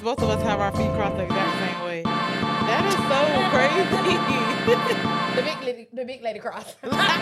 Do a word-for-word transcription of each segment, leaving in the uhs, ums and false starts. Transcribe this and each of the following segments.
both of us have our feet crossed the exact same way. That is so crazy. The big lady, the big lady cross.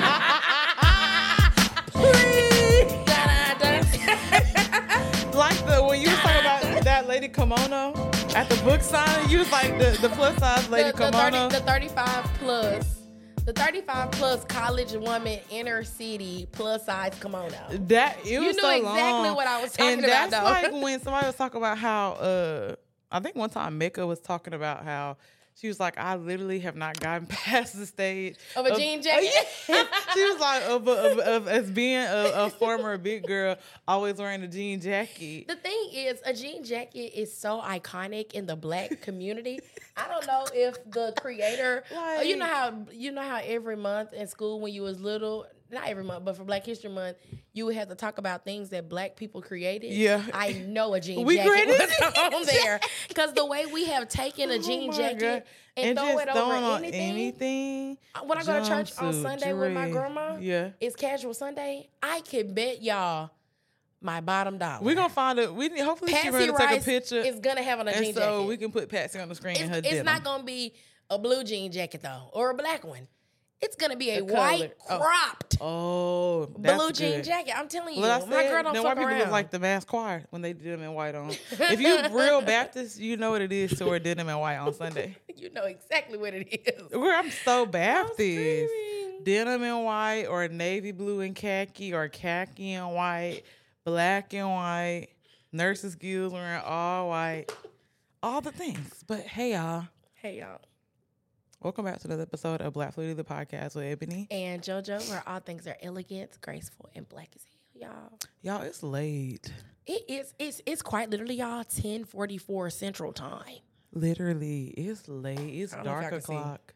Like the when you was talking about that lady kimono at the book sign, you was like the, the plus size lady the, the kimono. thirty, the thirty-five plus. The thirty-five plus college woman inner city plus size kimono. That it was You knew so exactly long. what I was talking and about, that's though. like when somebody was talking about how uh I think one time Mecca was talking about how she was like, I literally have not gotten past the stage Of a jean jacket? Yeah. She was like, of, of, of as being a, a former big girl, always wearing a jean jacket. The thing is, a jean jacket is so iconic in the black community. I don't know if the creator, Like- you know how you know how every month in school when you was little, not every month, but for Black History Month, you would have to talk about things that black people created. Yeah. I know a jean We jacket created was on there because the way we have taken a jean Oh my jacket God. and, throw just it over throwing on anything. anything. When I go to church on Jumpsuit, Sunday with my dress. grandma, Yeah. it's casual Sunday. I can bet y'all my bottom dollar. We're gonna find it. We need, hopefully she's Patsy ready to take a Rice picture. is gonna have on a and jean so jacket. we can put Patsy on the screen in her It's, it's denim. not gonna be a blue jean jacket though, or a black one. It's gonna be a The white color. Oh. cropped Oh, that's blue jean good. jacket. I'm telling you, Well, I my said, girl don't then fuck white people around. look like the mass choir when they denim and white on. If you real Baptist, you know what it is to wear denim and white on Sunday. You know exactly what it is. Where I'm so Baptist. screaming. Denim and white, or navy blue and khaki, or khaki and white, black and white, nurses' guilds wearing all white, all the things. But hey, y'all. Hey y'all. Welcome back to another episode of Black Fluidity, the podcast with Ebony. And JoJo, where all things are elegant, graceful, and black as hell, y'all. Y'all, it's late. It is. It's. It's quite literally, y'all. ten forty-four Central Time. Literally, it's late. It's I don't know if dark y'all can see. o'clock.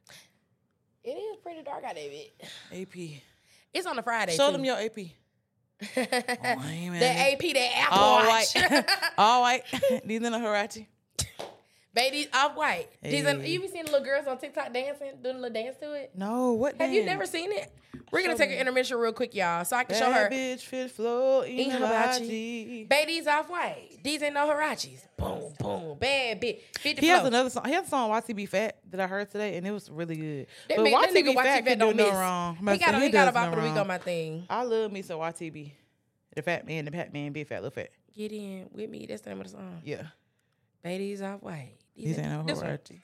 It is pretty dark out there, bit. A P. It's on a Friday. Show too. them your A P. Oh, ain't The man. A P, that Apple All Watch. white. All white. These in a Hirachi. Baby, off white. These are- Hey. you be seeing little girls on TikTok dancing, doing a little dance to it? No, what Have you dance? never seen it? We're gonna Show take me. an intermission real quick, y'all, so I can show Bad her. bitch fit flow in In Hibachi. Baby's off white. These ain't no Hirachis. Boom, boom. Bad bitch. Fit the He has flow. another song. He has a song Y T B Fat that I heard today, and it was really good. That, but big, that nigga Y T Fat V can do don't no miss. wrong. He got, a, he got does a bop no of the week wrong. on my thing. I love me some Y T B. The fat man, the fat man, big fat, little fat. Get in with me. That's the name of the song. Yeah. Baby's off white. These ain't no this one. Hirachi.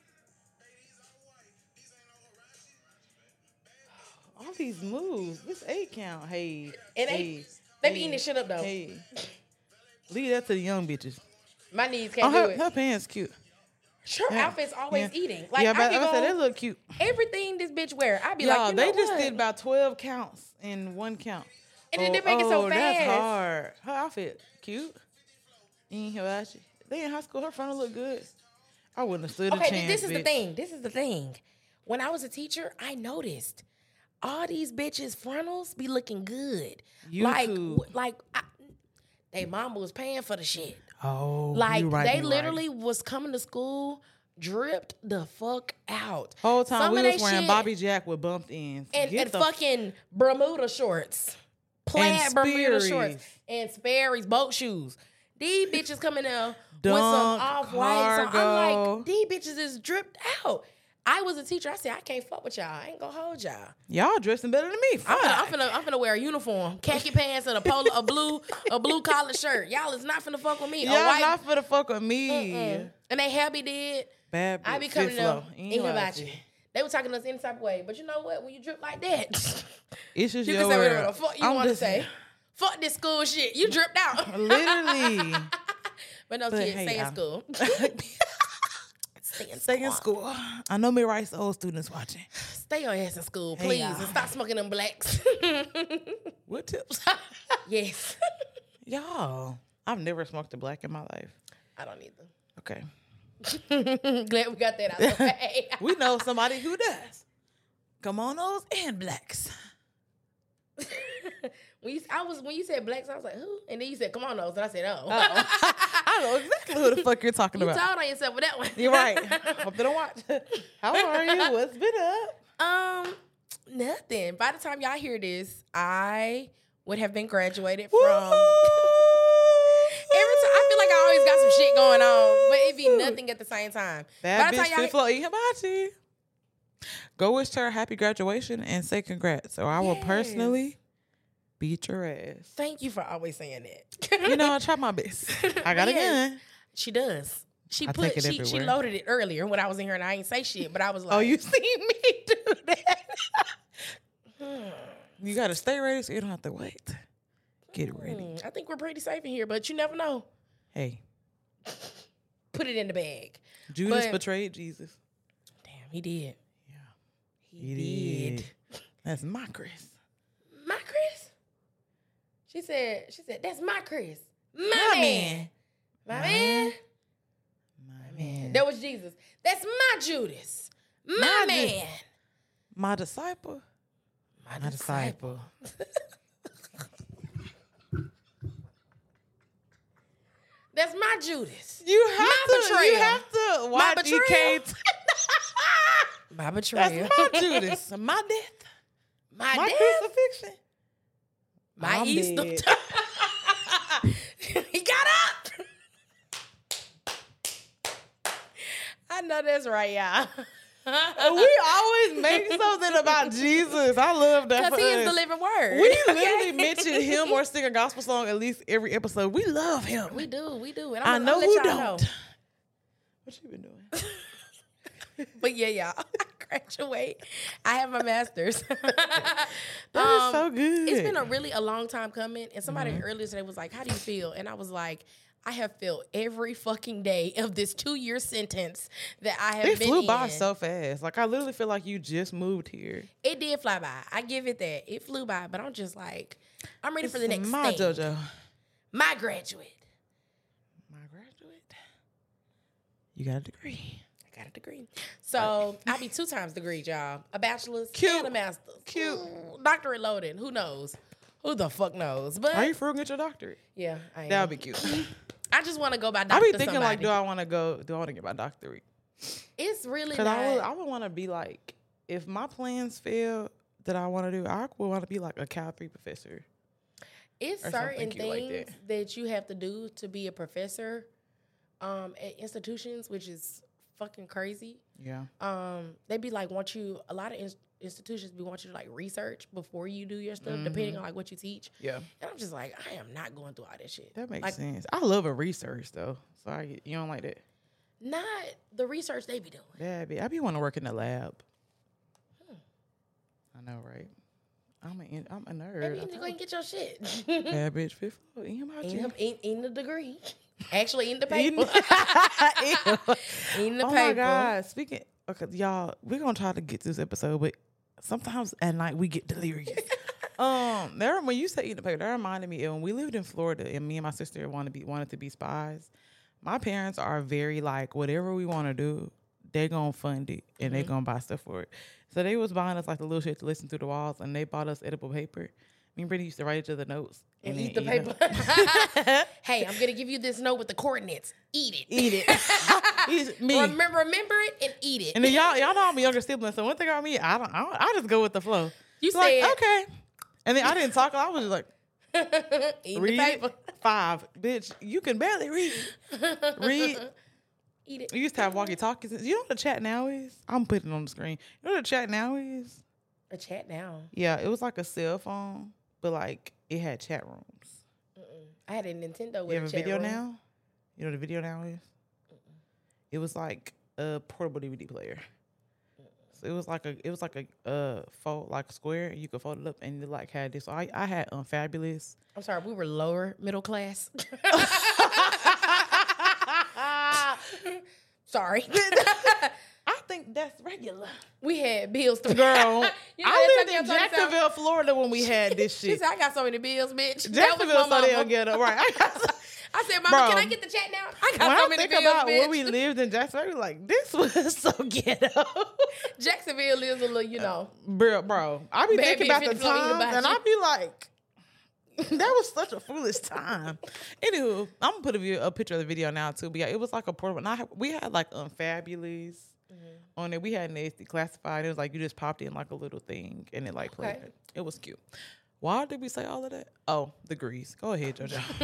All these moves. This eight count. Hey. It hey, ain't- They be hey, eating this shit up though. Hey. Leave that to the young bitches. My knees Oh, can't do her, it. her pants cute. Her Yeah. outfit's always Yeah. eating. Like yeah, I but can I go, said they look cute. everything this bitch wear. I be Y'all, like, you they know just what? did about twelve counts in one count. And then they make it so oh, that's fast. hard. Her outfit cute. In Hibachi. They in high school. Her frontal look good. I wouldn't have stood a Okay, chance. th- this is the bitch. thing. This is the thing. When I was a teacher, I noticed all these bitches' frontals be looking good. Like, YouTube. w- like I, they mama was paying for the shit. Oh, Like you right, they you right. literally was coming to school dripped the fuck out. Whole time Some we of was they wearing shit- Bobby Jack with bumped ends. and, Get and the fucking Bermuda shorts, plaid Bermuda Sperry's. shorts, and Sperry's boat shoes. These bitches coming out with some Dunk, off white. So I'm cargo. like, these bitches is dripped out. I was a teacher. I said, I can't fuck with y'all. I ain't gonna hold y'all. Y'all dressing better than me. I'm Fuck. finna, I'm finna, I'm finna wear a uniform, khaki pants, and a polo, a blue, a blue collar shirt. Y'all is not finna fuck with me. Y'all a white, not for the fuck with me. mm-mm. And they happy did. Bad I bitch, be coming fit to flow. in Hibachi. They were talking to us any type of way, but you know what? When you drip like that, It's just you your can say word. whatever the fuck you I'm want to just- say. Fuck this school shit. You dripped out. Literally. But no, But kids, hey, stay in y'all. school. Stay in Stay in school. I know me rights old students watching. Stay your ass in school, Hey, please, y'all. and stop smoking them blacks. What tips? Yes. Y'all, I've never smoked a black in my life. I don't either. Okay. Glad we got that out the way. We know somebody who does. Kimonos and blacks. when you, I was when you said blacks, I was like, who? And then you said, come on, those. And I said, oh. Uh-oh. I know exactly who the fuck you're talking You about. told on yourself with that one. You're right. Hope they don't watch. How are you? What's been up? Um, nothing. By the time y'all hear this, I would have been graduated Woo! from. Every time I feel like I always got some shit going on, but it be nothing at the same time. That By the time bitch y'all- fit flow eating hibachi. Go wish her a happy graduation and say congrats. So I will Yes. personally beat your ass. Thank you for always saying that. You know, I try my best. I got a Yes. gun. She does. She I put take it she, she everywhere. loaded it earlier when I was in here and I ain't say shit, but I was like, Oh, you seen me do that? You gotta stay ready so you don't have to wait. Get ready. "Hmm, I think we're pretty safe in here, but you never know. Hey, Put it in the bag. Judas But- betrayed Jesus. Damn, he did. Yeah, He, did. That's my Chris. My Chris? She said, she said, that's my Chris. My, My man. man. My My man. My man. That was Jesus. That's my Judas. My, My man. Ju- My disciple. My, My disciple. That's my Judas. You have My to. You betrayal. have to. My Watch betrayal. you can't. My betrayal. That's my Judas. My death. my, My death. crucifixion. My I'm Easter. dead. He got up. I know that's right, y'all. We always make something about Jesus. I love that. Because for he is the us. living word. We Okay? literally mention him or sing a gospel song at least every episode. We love him. We do, we do. And I I'm, know I'm let who y'all don't. know. What you been doing? But yeah, y'all, I graduate. I have my master's. That is Um, so good. It's been a really a long time coming. And somebody Mm-hmm. earlier today was like, how do you feel? And I was like, I have felt every fucking day of this two-year sentence that I have It been flew in. by so fast. Like I literally feel like you just moved here. It did fly by. I give it that. It flew by, but I'm just like, I'm ready for the It's next my thing. JoJo. My graduate. My graduate. You got a degree. I got a degree. So I be two times degree, y'all. A bachelor's Cute. and a master's. Cute. Ooh, doctorate loaded. Who knows? Who the fuck knows? But Are you for get your doctorate? yeah, I am. That would be cute. I just want to go by I doctor be thinking somebody. like, do I want to go? Do I want to get my doctorate? It's really Because not. I would, I would want to be like, if my plans fail that I want to do, I would want to be like a Cal three professor. It's or something certain cute like things that. that. you have to do to be a professor um, at institutions, which is fucking crazy. Yeah. Um, they be like, want you, a lot of ins- institutions be want you to like research before you do your stuff, depending on like what you teach. Yeah. And I'm just like, I am not going through all that shit. That makes like, sense. I love a research though. So I get, you don't like that? Not the research they be doing. Yeah, I be, I be want to work in the lab. I know, right? I'm a, in- I'm a nerd. Maybe you I need to go told and get your shit. you. Bad bitch, fifth floor. Eating about Eating, you. the- eat- eating the degree. Actually, eating the Eating- paper. Ew. Eating the Oh paper. my God. Speaking, okay, y'all, we're going to try to get through this episode, but sometimes at night we get delirious. um, there, when you say eating the paper, that reminded me of when we lived in Florida and me and my sister wanted to be, wanted to be spies. My parents are very like, whatever we want to do, they're going to fund it and Mm-hmm. they're going to buy stuff for it. So they was buying us like the little shit to listen through the walls and they bought us edible paper. Me and Brittany used to write each other notes. And then eat the them. paper. Hey, I'm gonna give you this note with the coordinates. Eat it. Eat it. It's me. Remember, remember it and eat it. And then y'all, y'all know I'm a younger sibling, so one thing about me, I don't, I, don't, I just go with the flow. You So like, said- okay, and then I didn't talk. I was just like, Eating read the paper. it. Five, bitch. You can barely read. Read. Eat it. We used to have walkie talkies. You know what the chat now is? I'm putting it on the screen. You know what the chat now is? A chat now. Yeah, it was like a cell phone, but like it had chat rooms. I had a Nintendo with You have a a chat video room. now? You know what a video now is? It was like a portable D V D player. So it was like a it was like a uh fold like a square and you could fold it up and it like had this. So I, I had um Fabulous. I'm sorry, we were lower middle class. Sorry. I think that's regular. We had bills to Girl, You know I that lived in Tokyo Tony Jacksonville, Florida when we had this She shit. said, I got so many bills, bitch. That was Jacksonville my so they mama. don't get it right. I got so- I said, Mama, Bro, can I get the chat now? I got when so I many think bills, about bitch. where we lived in Jacksonville, like this was so ghetto. Jacksonville is a little, you know. Bro, bro, I be Bad thinking bitch about the fifty floor eating time, and I hibachi. be like, that was such a foolish time. Anywho, I'm gonna put a, view, a picture of the video now too. But yeah, it was like a portable. And I had, we had like um Fabulous Mm-hmm. on it. We had Nasty Classified. It was like you just popped in like a little thing, and it like played. Okay. It. It was cute. Why did we say all of that? Oh, degrees. Go ahead, JoJo.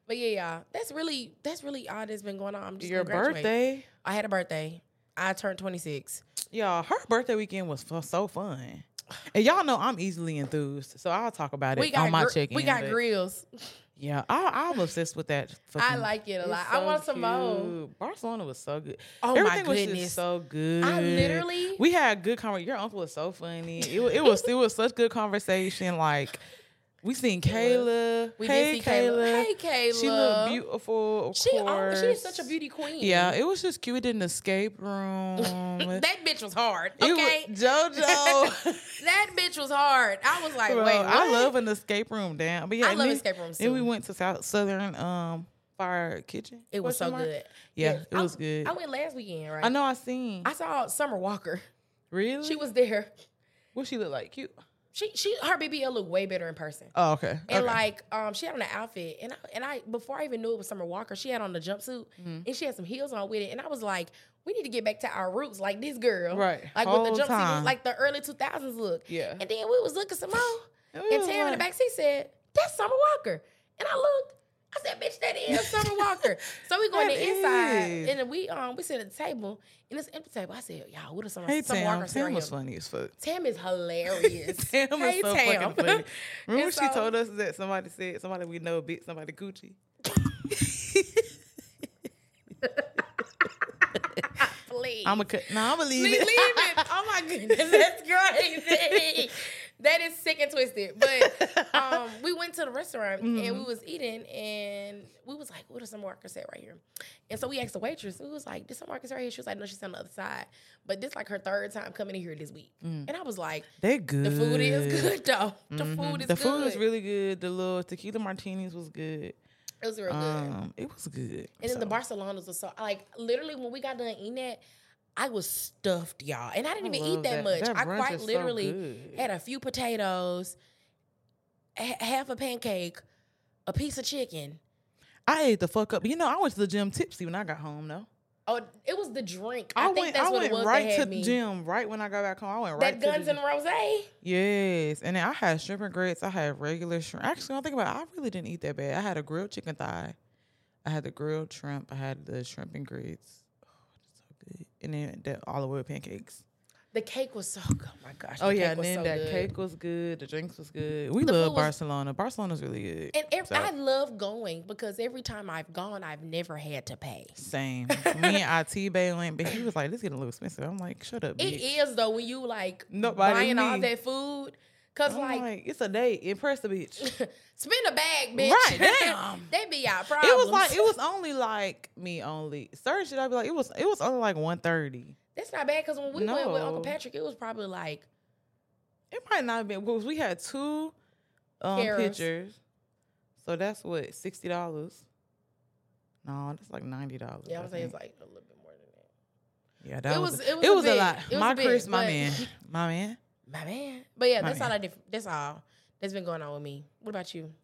But yeah, y'all, that's really that's really all that's been going on. I'm just Your gonna graduate. birthday? I had a birthday. I turned twenty-six. Y'all, her birthday weekend was fu- so fun. And y'all know I'm easily enthused, so I'll talk about it We got on my gr- check-in. we got but grills. Yeah, I, I'm obsessed with that. I fucking- like it a it's lot. I so want some more. cute. Barcelona was so good. Oh Everything my was goodness. just so good. I literally we had good conversation. Your uncle was so funny. It, wa- it was it was such good conversation. Like we seen Kayla. we hey did see Kayla. Hey Kayla. She looked beautiful. Of She course. oh, she's such a beauty queen. Yeah, it was just cute. We did an escape room. That bitch was hard. It Okay. was- JoJo. That bitch was hard. I was like, Bro, wait, what? I love an escape room. Damn, but yeah, I and love then- escape rooms Then we too. went to South Southern um Fire Kitchen. It was so Question mark? good. Yeah, Yes. it was I, good. I went last weekend, right? I know. I seen. I saw Summer Walker. Really? She was there. What she look like? Cute. She she her B B L looked way better in person. Oh, okay. And okay. like, um, she had on an outfit, and I, and I before I even knew it was Summer Walker, she had on the jumpsuit, Mm-hmm. and she had some heels on with it, and I was like, we need to get back to our roots, like this girl, Right. Like Whole with the jumpsuit, time. like the early two thousands look. Yeah. And then we was looking some more, It and was Tam in the like- backseat said, "That's Summer Walker," and I looked. I said, "Bitch, that is Summer Walker." So we go in That the inside, is. and then we um we sit at the table, and it's an empty table. I said, "Y'all, what is Summer, Hey Summer Tam, Walker?" Tam right was here? funny as fuck. Tam is hilarious. Tam hey, is so Tam. fucking funny. Remember And when she so- told us that somebody said somebody we know bit somebody coochie? Please. I'm a cut. No, I'm gonna leave Leave it. it. Oh my goodness, that's crazy. That is sick and twisted. But um, we went to the restaurant and we was eating, and we was like, "What does some marker say right here?" And so we asked the waitress. We was like, "Did some marker say right here?" She was like, "No, she's on the other side." But this like her third time coming in here this week, and I was like, They good. "The food is good though. The food is The good. food was really good. The little tequila martinis was good. It was real good." Um, it was good. And then the So, Barcelonas was so like literally when we got done eating that, I was stuffed, y'all, and I didn't I even eat love that, that. much. That I brunch quite is so literally good. had a few potatoes, ha- half a pancake, a piece of chicken. I ate the fuck up. You know, I went to the gym tipsy when I got home. though. Oh, it was the drink. I, I, think went. that's I what went it was right that had to me. the gym right when I got back home. I went That right to Guns the and gym. Rosé. Yes, and then I had shrimp and grits. I had regular shrimp. Actually, I think about it, I really didn't eat that bad. I had a grilled chicken thigh. I had the grilled shrimp. I had the shrimp and grits. Oh, it's so good. And then the olive oil pancakes. The cake was so good. Oh my gosh. The Oh cake yeah, and was then so that good. cake was good. The drinks was good. We The love food was- Barcelona. Barcelona's really good. And every, So, I love going because every time I've gone, I've never had to pay. same. Me and I T Bay went, but he was like, "This getting a little expensive." I'm like, "Shut up, It bitch." is though when you like Nobody buying all me. that food. Cause I'm like, like, it's a date. Impress the bitch. spend a bag, bitch. Right, damn. That be our problem. It was like it was only like me only. Certain shit I'd be like, it was it was only like one thirty. That's not bad because when we went with Uncle No. Patrick, it was probably like It might not have been because we had two um Caras. pictures. So that's what, sixty dollars? No, that's like ninety dollars. yeah, I would say it's like a little bit more than that. Yeah, that it was was- a- it was it a was a bit. lot. It was My a bit, Chris, my but- man. My man. My man. But yeah, My that's man. all I did. That's all that's been going on with me. What about you?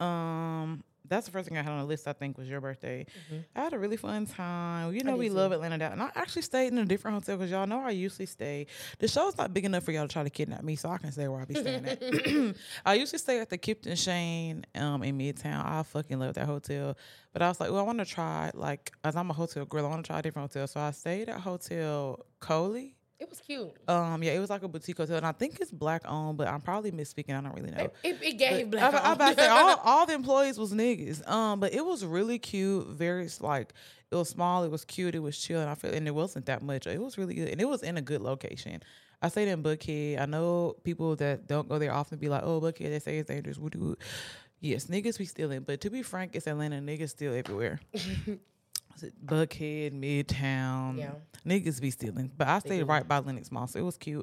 Um, that's the first thing I had on the list. I think was your birthday. Mhm. I had a really fun time. You know, did we too. love Atlanta down, and I actually stayed in a different hotel because y'all know I usually stay. The show's not big enough for y'all to try to kidnap me, so I can stay where I be staying at. I usually stay at the Kipton Shane um in Midtown. I fucking love that hotel, but I was like, well, I want to try like as I'm a hotel girl, I want to try a different hotel. So I stayed at Hotel Coley. It was cute. Um, yeah, it was like a boutique hotel, and I think it's black owned, but I'm probably misspeaking. I don't really know. It, it, it gave But black. I, I, on. about to say all, all the employees was niggas. Um, but it was really cute. Very like it was small. It was cute. It was chill. And I feel and it wasn't that much. It was really good, and it was in a good location. I stayed in Buckhead. I know people that don't go there often be like, "Oh, Buckhead, they say it's dangerous." What do? Yes, niggas be stealing. But to be frank, it's Atlanta. Niggas steal everywhere. Was it Buckhead, Midtown? Yeah. Niggas be stealing. But I stayed do. right by Lenox Mall, so it was cute.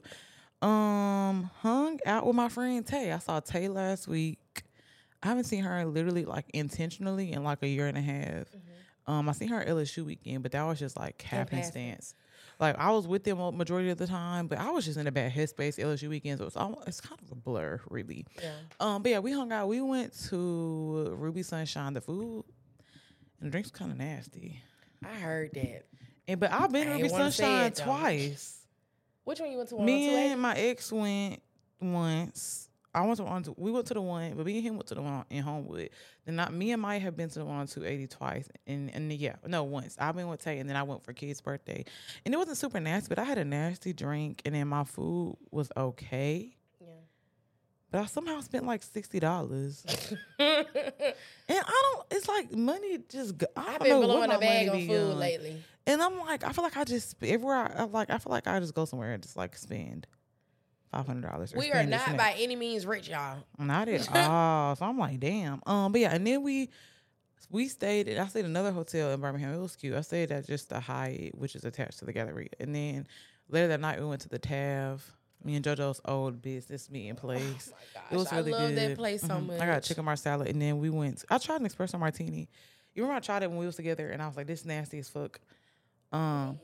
Um, hung out with my friend Tay. I saw Tay last week. I haven't seen her literally like intentionally in like a year and a half. Um, I seen her at L S U weekend, but that was just like happenstance. Like I was with them a majority of the time, but I was just in a bad headspace. L S U weekend, so it's almost, it's kind of a blur, really. Yeah. Um, but yeah, we hung out. We went to Ruby Sunshine. The food and the drinks kind of nasty. I heard that. And but I've been I to ain't Ruby wanna say Sunshine it, though. twice. Which one you went to? Me one oh two and my ex went once. I went to one. We went to the one, but me and him went to the one in Homewood. Then not me and Maya have been to the one on two eighty twice, and and yeah, no once. I've been with Tay, and then I went for kid's birthday, and it wasn't super nasty, but I had a nasty drink, and then my food was okay. Yeah. But I somehow spent like sixty dollars, and I don't. It's like money just. I don't I've been know blowing what a bag my on money food be on. lately. And I'm like, I feel like I just everywhere. I, I'm like, I feel like I just go somewhere and just like spend five hundred dollars. We are not by any means rich, y'all. Not at all. So I'm like, damn. Um, but yeah, and then we we stayed. At, I stayed at another hotel in Birmingham. It was cute. I stayed at just the Hyatt, which is attached to the Galleria. And then later that night, we went to the Tav. Me and JoJo's old business meeting place. Oh my gosh, it was really I love good. that place so mm-hmm. much. I got chicken marsala, and then we went. I tried an espresso martini. You remember I tried it when we was together, and I was like, this nasty as fuck. Um,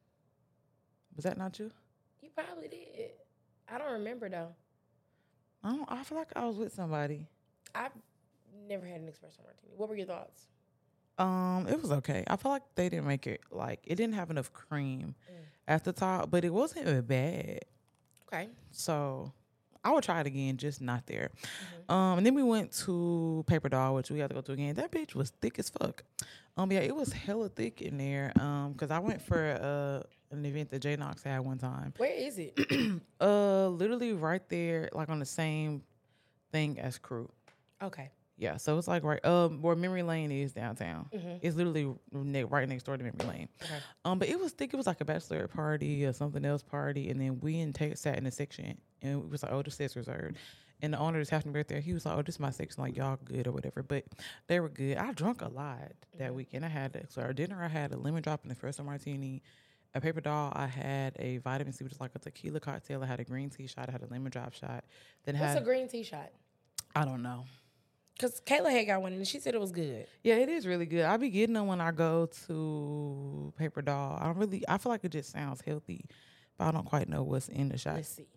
was that not you? You probably did. I don't remember though. I don't. I feel like I was with somebody. I've never had an espresso martini. What were your thoughts? Um, it was okay. I feel like they didn't make it like it didn't have enough cream Mm. at the top, but it wasn't even bad. Okay. So I would try it again, just not there. Mm-hmm. Um, and then we went to Paper Doll, which we had to go to again. That bitch was thick as fuck. Um, yeah, it was hella thick in there. Um, cause I went for uh an event that J Knox had one time. Where is it? uh, literally right there, like on the same thing as Crew. Okay. Yeah, so it's like right um where Memory Lane is downtown. Mm-hmm. It's literally ne- right next door to Memory Lane. Okay. Um, but it was thick. It was like a bachelorette party or something else party, and then we and Tate sat in the section, and it was like, oh, this is reserved. And the owner just happened to be right there. He was like, oh, this is my section, like y'all good or whatever. But they were good. I drunk a lot that Mm-hmm. weekend. I had so our dinner. I had a lemon drop and espresso martini. A Paper Doll, I had a vitamin C, which is like a tequila cocktail. I had a green tea shot. I had a lemon drop shot. Then What's had, a green tea shot? I don't know. Because Kayla had got one and she said it was good. Yeah, it is really good. I be getting them when I go to Paper Doll. I don't really, I feel like it just sounds healthy, but I don't quite know what's in the shot. Let's see.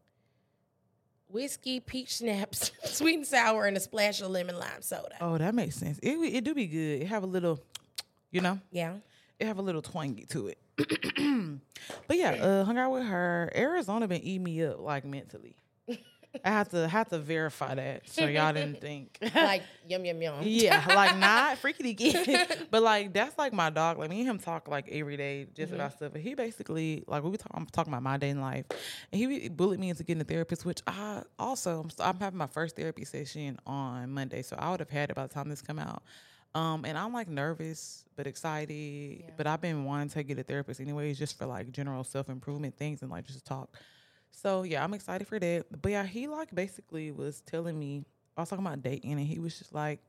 Whiskey, peach schnapps, sweet and sour, and a splash of lemon lime soda. Oh, that makes sense. It it do be good. It have a little, you know, Yeah. it have a little twangy to it. But yeah, uh, hung out with her. Arizona been eating me up like mentally. I have to have to verify that so y'all didn't think. Like, yum, yum, yum. Yeah, like not freaky deaky, but like that's like my dog. Like me and him talk like every day just Mm-hmm. about stuff. But he basically like we talk, I'm talking about my day in life, and he bullied me into getting a therapist. Which I also I'm, I'm having my first therapy session on Monday, so I would have had it by the time this come out. Um, and I'm like nervous but excited. Yeah. But I've been wanting to get a therapist anyways, just for like general self improvement things and like just talk. So yeah, I'm excited for that. But yeah, he like basically was telling me, I was talking about dating, and he was just like,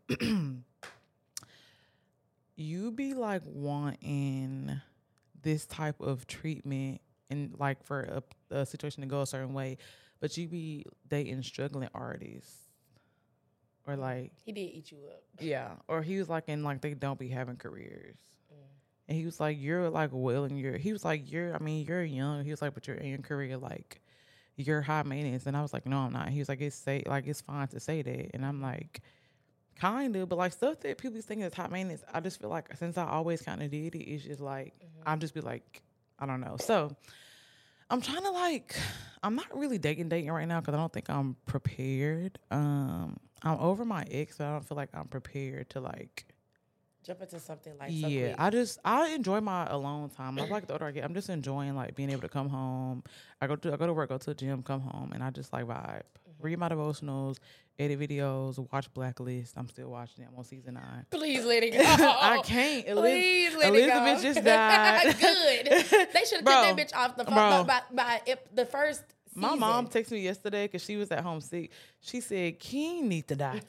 you be like wanting this type of treatment and like for a, a situation to go a certain way, but you be dating struggling artists. Or like He did eat you up. yeah, or he was like, and like they don't be having careers. And he was like, you're like well in your, he was like, you're, I mean, you're young. He was like, but you're in your career, like, you're high maintenance. And I was like, no, I'm not. He was like, it's say, like, it's fine to say that. And I'm like, kind of, but like stuff that people think is high maintenance, I just feel like since I always kind of did it, it's just like, Mm-hmm. I'll just be like, I don't know. So I'm trying to like, I'm not really dating dating right now because I don't think I'm prepared. Um, I'm over my ex, but I don't feel like I'm prepared to like, Jump into something like so yeah, quick. I just I enjoy my alone time. I like the older I get, I'm just enjoying like being able to come home. I go to I go to work, go to the gym, come home, and I just like vibe. Read my devotionals, edit videos, watch Blacklist. I'm still watching it. I'm on season nine. Please let it go. I can't. Eliz- Please let Elizabeth it go. just died. Good. They should have Bro, cut that bitch off the phone bro. by, by, by ep- the first season. My mom texted me yesterday because she was at home sick. She said, King need to die.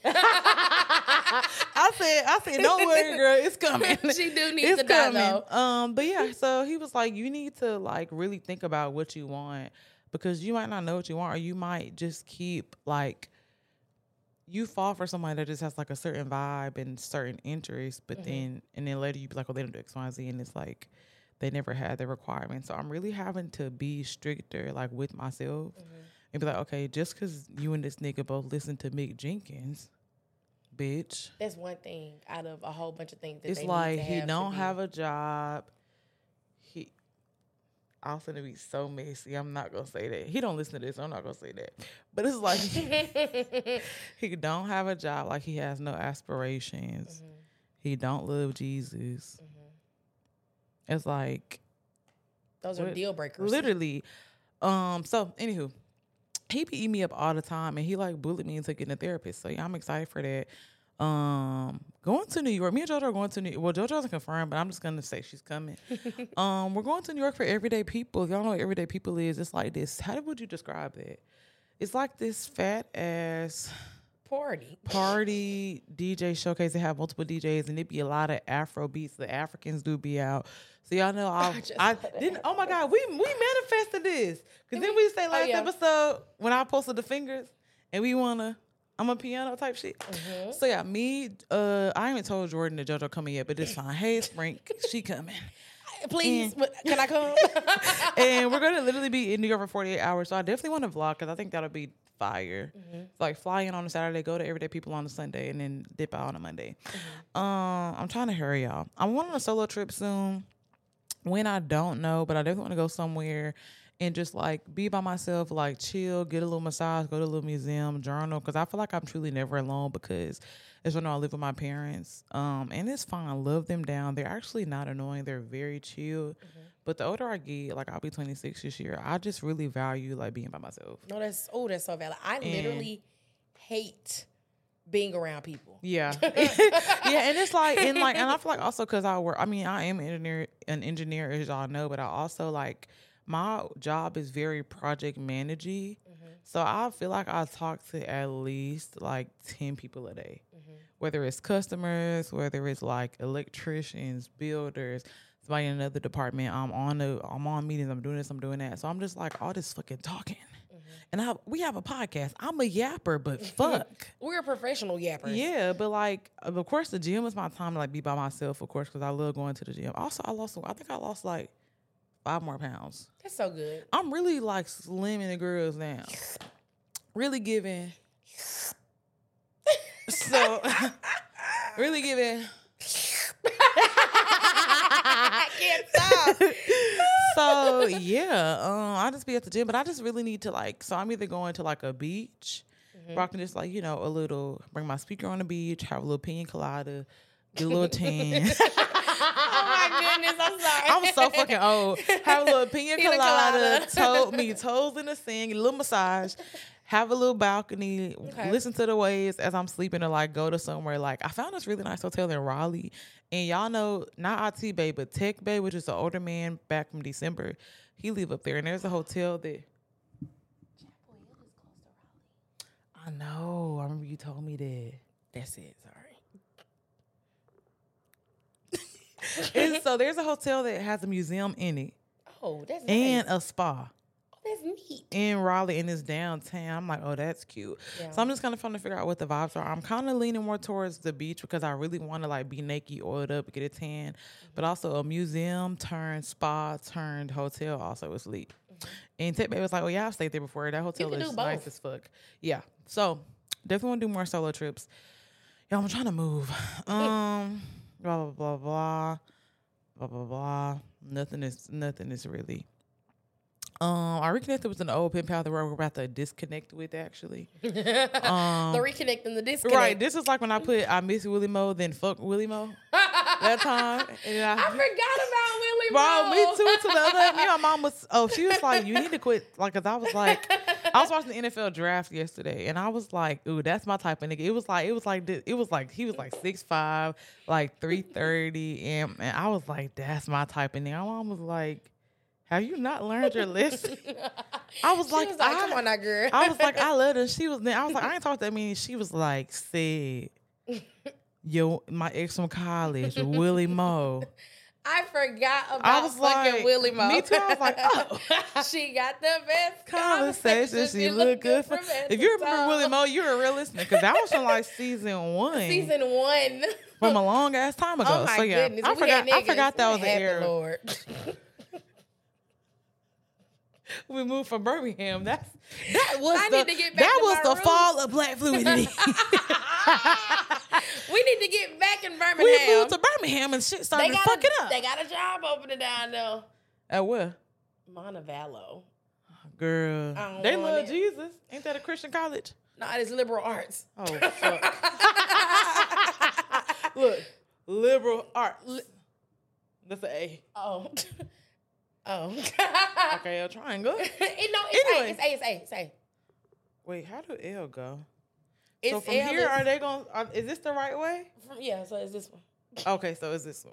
I said, I said, don't worry, girl, it's coming. She do need it's to die, coming. though. Um, but yeah, so he was like, you need to like really think about what you want because you might not know what you want, or you might just keep like you fall for somebody that just has like a certain vibe and certain interests, but Mm-hmm. then and then later you be like, oh, they don't do X, Y, and Z, and it's like they never had the requirements. So I'm really having to be stricter, like with myself, Mm-hmm. and be like, okay, just because you and this nigga both listen to Mick Jenkins, bitch. That's one thing out of a whole bunch of things that It's they like need to he have don't to have a job. He also to be so messy. I'm not gonna say that. He don't listen to this. So I'm not gonna say that. But it's like he don't have a job. Like he has no aspirations. Mm-hmm. He don't love Jesus. Mm-hmm. It's like those are what, deal breakers. Literally. Um. So anywho, he be eating me up all the time, and he like bullied me into getting a therapist. So yeah, I'm excited for that. Um, going to New York. Me and JoJo are going to New York. Well, JoJo hasn't confirmed, but I'm just gonna say she's coming. um, we're going to New York for Everyday People. If y'all know what Everyday People is, it's like this. How would you describe it? It's like this fat ass party. Party D J showcase. They have multiple D Js, and it be a lot of Afro beats. The Africans do be out. So y'all know I, I, I didn't. Oh my God, we we manifested this because then we say last oh, yeah. episode when I posted the fingers, and we wanna. I'm a piano type shit. Mm-hmm. So yeah, me, uh, I haven't told Jordan that JoJo coming yet, but it's fine. Hey, Sprink, she coming. Please, and, can I come? And we're gonna literally be in New York for forty-eight hours. So I definitely want to vlog because I think that'll be fire. Mm-hmm. Like fly in on a Saturday, go to Everyday People on a Sunday, and then dip out on a Monday. Mm-hmm. Um, I'm trying to hurry y'all. I'm going on a solo trip soon. When I don't know, but I definitely want to go somewhere. And just like be by myself, like chill, get a little massage, go to a little museum, journal. Because I feel like I'm truly never alone because as you know, I live with my parents. Um, and it's fine. I love them down. They're actually not annoying. They're very chill. Mm-hmm. But the older I get, like I'll be twenty-six this year, I just really value like being by myself. No, that's oh, that's so valid. I and literally hate being around people. Yeah. Yeah, and it's like and like and I feel like also because I work I mean, I am an engineer an engineer as y'all know, but I also like my job is very project managey, mm-hmm. so I feel like I talk to at least like ten people a day, mm-hmm. whether it's customers, whether it's like electricians, builders, somebody in another department. I'm on the, I'm on meetings. I'm doing this. I'm doing that. So I'm just like all this fucking talking, mm-hmm. and I, we have a podcast. I'm a yapper, but fuck, we're professional yappers. Yeah, but like of course the gym is my time to like be by myself, of course, because I love going to the gym. Also, I lost. I think I lost like. Five more pounds. That's so good. I'm really like slimming the girls down. Really giving. So, really giving. I can't stop. So, yeah. Um, I just be at the gym, but I just really need to like, so I'm either going to like a beach mm-hmm. where I can just like, you know, a little, bring my speaker on the beach, have a little pina colada, do a little tan. Oh my goodness, I'm sorry. I'm so fucking old. Have a little pina, pina colada, colada. Toe, me toes in the sand, get a little massage, have a little balcony, okay. listen to the waves as I'm sleeping, or like go to somewhere. Like I found this really nice hotel in Raleigh, and y'all know not I T Bay, but Tech Bay, which is an older man back from December. He live up there, and there's a hotel that. I know. I remember you told me that. That's it. Sorry. And so there's a hotel that has a museum in it. Oh, that's nice. And a spa. Oh, that's neat. In Raleigh, and it's downtown. I'm like, oh, that's cute. Yeah. So I'm just kind of trying to figure out what the vibes are. I'm kind of leaning more towards the beach because I really want to like be naked, oiled up, get a tan. Mm-hmm. But also a museum turned spa turned hotel also is lit. Mm-hmm. And Tech Bay was like, oh yeah, I've stayed there before. That hotel is nice as fuck. Yeah. So definitely want to do more solo trips. Yeah, I'm trying to move. Um. Blah blah blah blah blah blah blah. Nothing is nothing is really. Um, I reconnected with an old pen pal that we're about to disconnect with. Actually, um, the reconnect and the disconnect. Right. This is like when I put I miss Willie Mo, then fuck Willie Mo. That time, and I, I forgot about Willie Mo. Mo. Me too. To the other, me and my mom was. Oh, she was like, "You need to quit." Like, cause I was like, I was watching the N F L draft yesterday, and I was like, "Ooh, that's my type of nigga." It was like, it was like, this, it was like he was like six five, like three thirty, and and I was like, "That's my type of nigga." My mom was like, have you not learned your lesson? I was she like, was like I, come on now, girl. I was like, I love her. She was, I was like, I ain't talked that mean. She was like, said, yo, my ex from college, Willie Mo. I forgot about I was fucking like, Willie Mo. Me too. I was like, oh. She got the best conversation. conversation. She, she look good. For, if you remember Willie Mo, you're a real listener because that was from like season one. Season one. From a long ass time ago. Oh my so yeah, goodness. I we forgot. I forgot that was the era. Lord. We moved from Birmingham. That's that was I the need to get back that to was my the roots. fall of black fluidity. We need to get back in Birmingham. We moved to Birmingham and shit started they got fucking a, up. They got a job opening down there. At where? Montevallo. Girl, I don't they want love it. Jesus. Ain't that a Christian college? Nah, it's liberal arts. Oh, fuck. Look, liberal arts. That's an A. Oh. Oh. Okay, a triangle. it, no, it's Anyway. A. It's A. It's A. It's A. Wait, how do L go? It's So from L here, is- are they going, to is this the right way? From, yeah, so it's this one. Okay, so it's this one.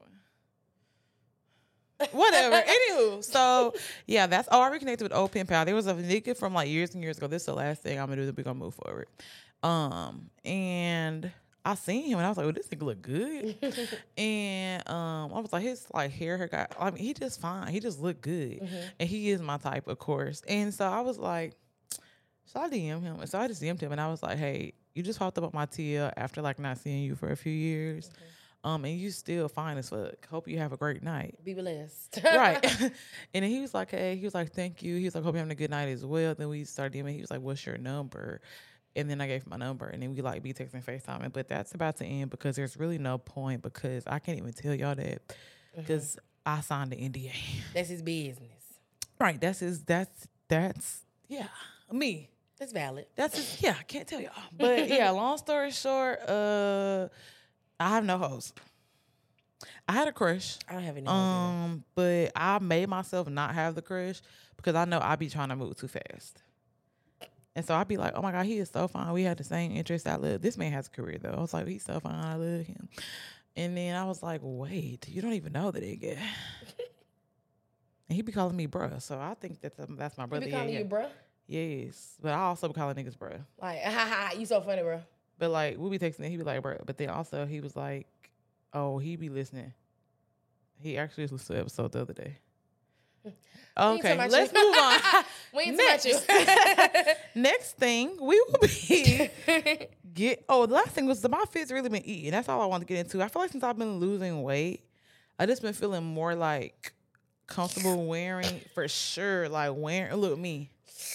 Whatever. Anywho, so yeah, that's oh, I reconnected with old pen pal. There was a nigga from like years and years ago. This is the last thing I'm gonna do. That we're gonna move forward. Um, and I seen him and I was like, "Oh, this nigga look good." And um, I was like, his like hair, hair got. I mean, he just fine. He just looked good, Mm-hmm. and he is my type, of course. And so I was like, so I D M him, and so I just D M'd him, and I was like, "Hey, you just popped up on my T L after like not seeing you for a few years." Mm-hmm. Um, and you still fine as fuck. Hope you have a great night. Be blessed. Right. And then he was like, hey, he was like, thank you. He was like, hope you're having a good night as well. Then we started DMing. He was like, what's your number? And then I gave him my number. And then we like be texting FaceTime. But that's about to end because there's really no point because I can't even tell y'all that because I signed the N D A. That's his business. Right. That's his, that's, that's, yeah, me. That's valid. That's his, yeah, I can't tell y'all. But yeah, long story short, uh, I have no hoes. I had a crush. I don't have any. Um, but I made myself not have the crush because I know I be trying to move too fast. And so I'd be like, oh my God, he is so fine. We had the same interests. I love this man has a career though. I was like, he's so fine. I love him. And then I was like, wait, you don't even know the nigga. And he be calling me bruh. So I think that the, that's my You brother. be calling yeah, you yeah. bruh? Yes. But I also be calling niggas bruh. Like, ha ha, you so funny, bro. But like we be texting and he be like, bruh. But then also he was like, oh, he be listening. He actually just listened to the episode the other day. ain't Okay, talking about let's you. move on. We ain't Next. talking about you. Next thing we will be get. Oh, the last thing was the my fit's really been eating. That's all I want to get into. I feel like since I've been losing weight, I just been feeling more like comfortable wearing for sure. Like wearing. Look at me.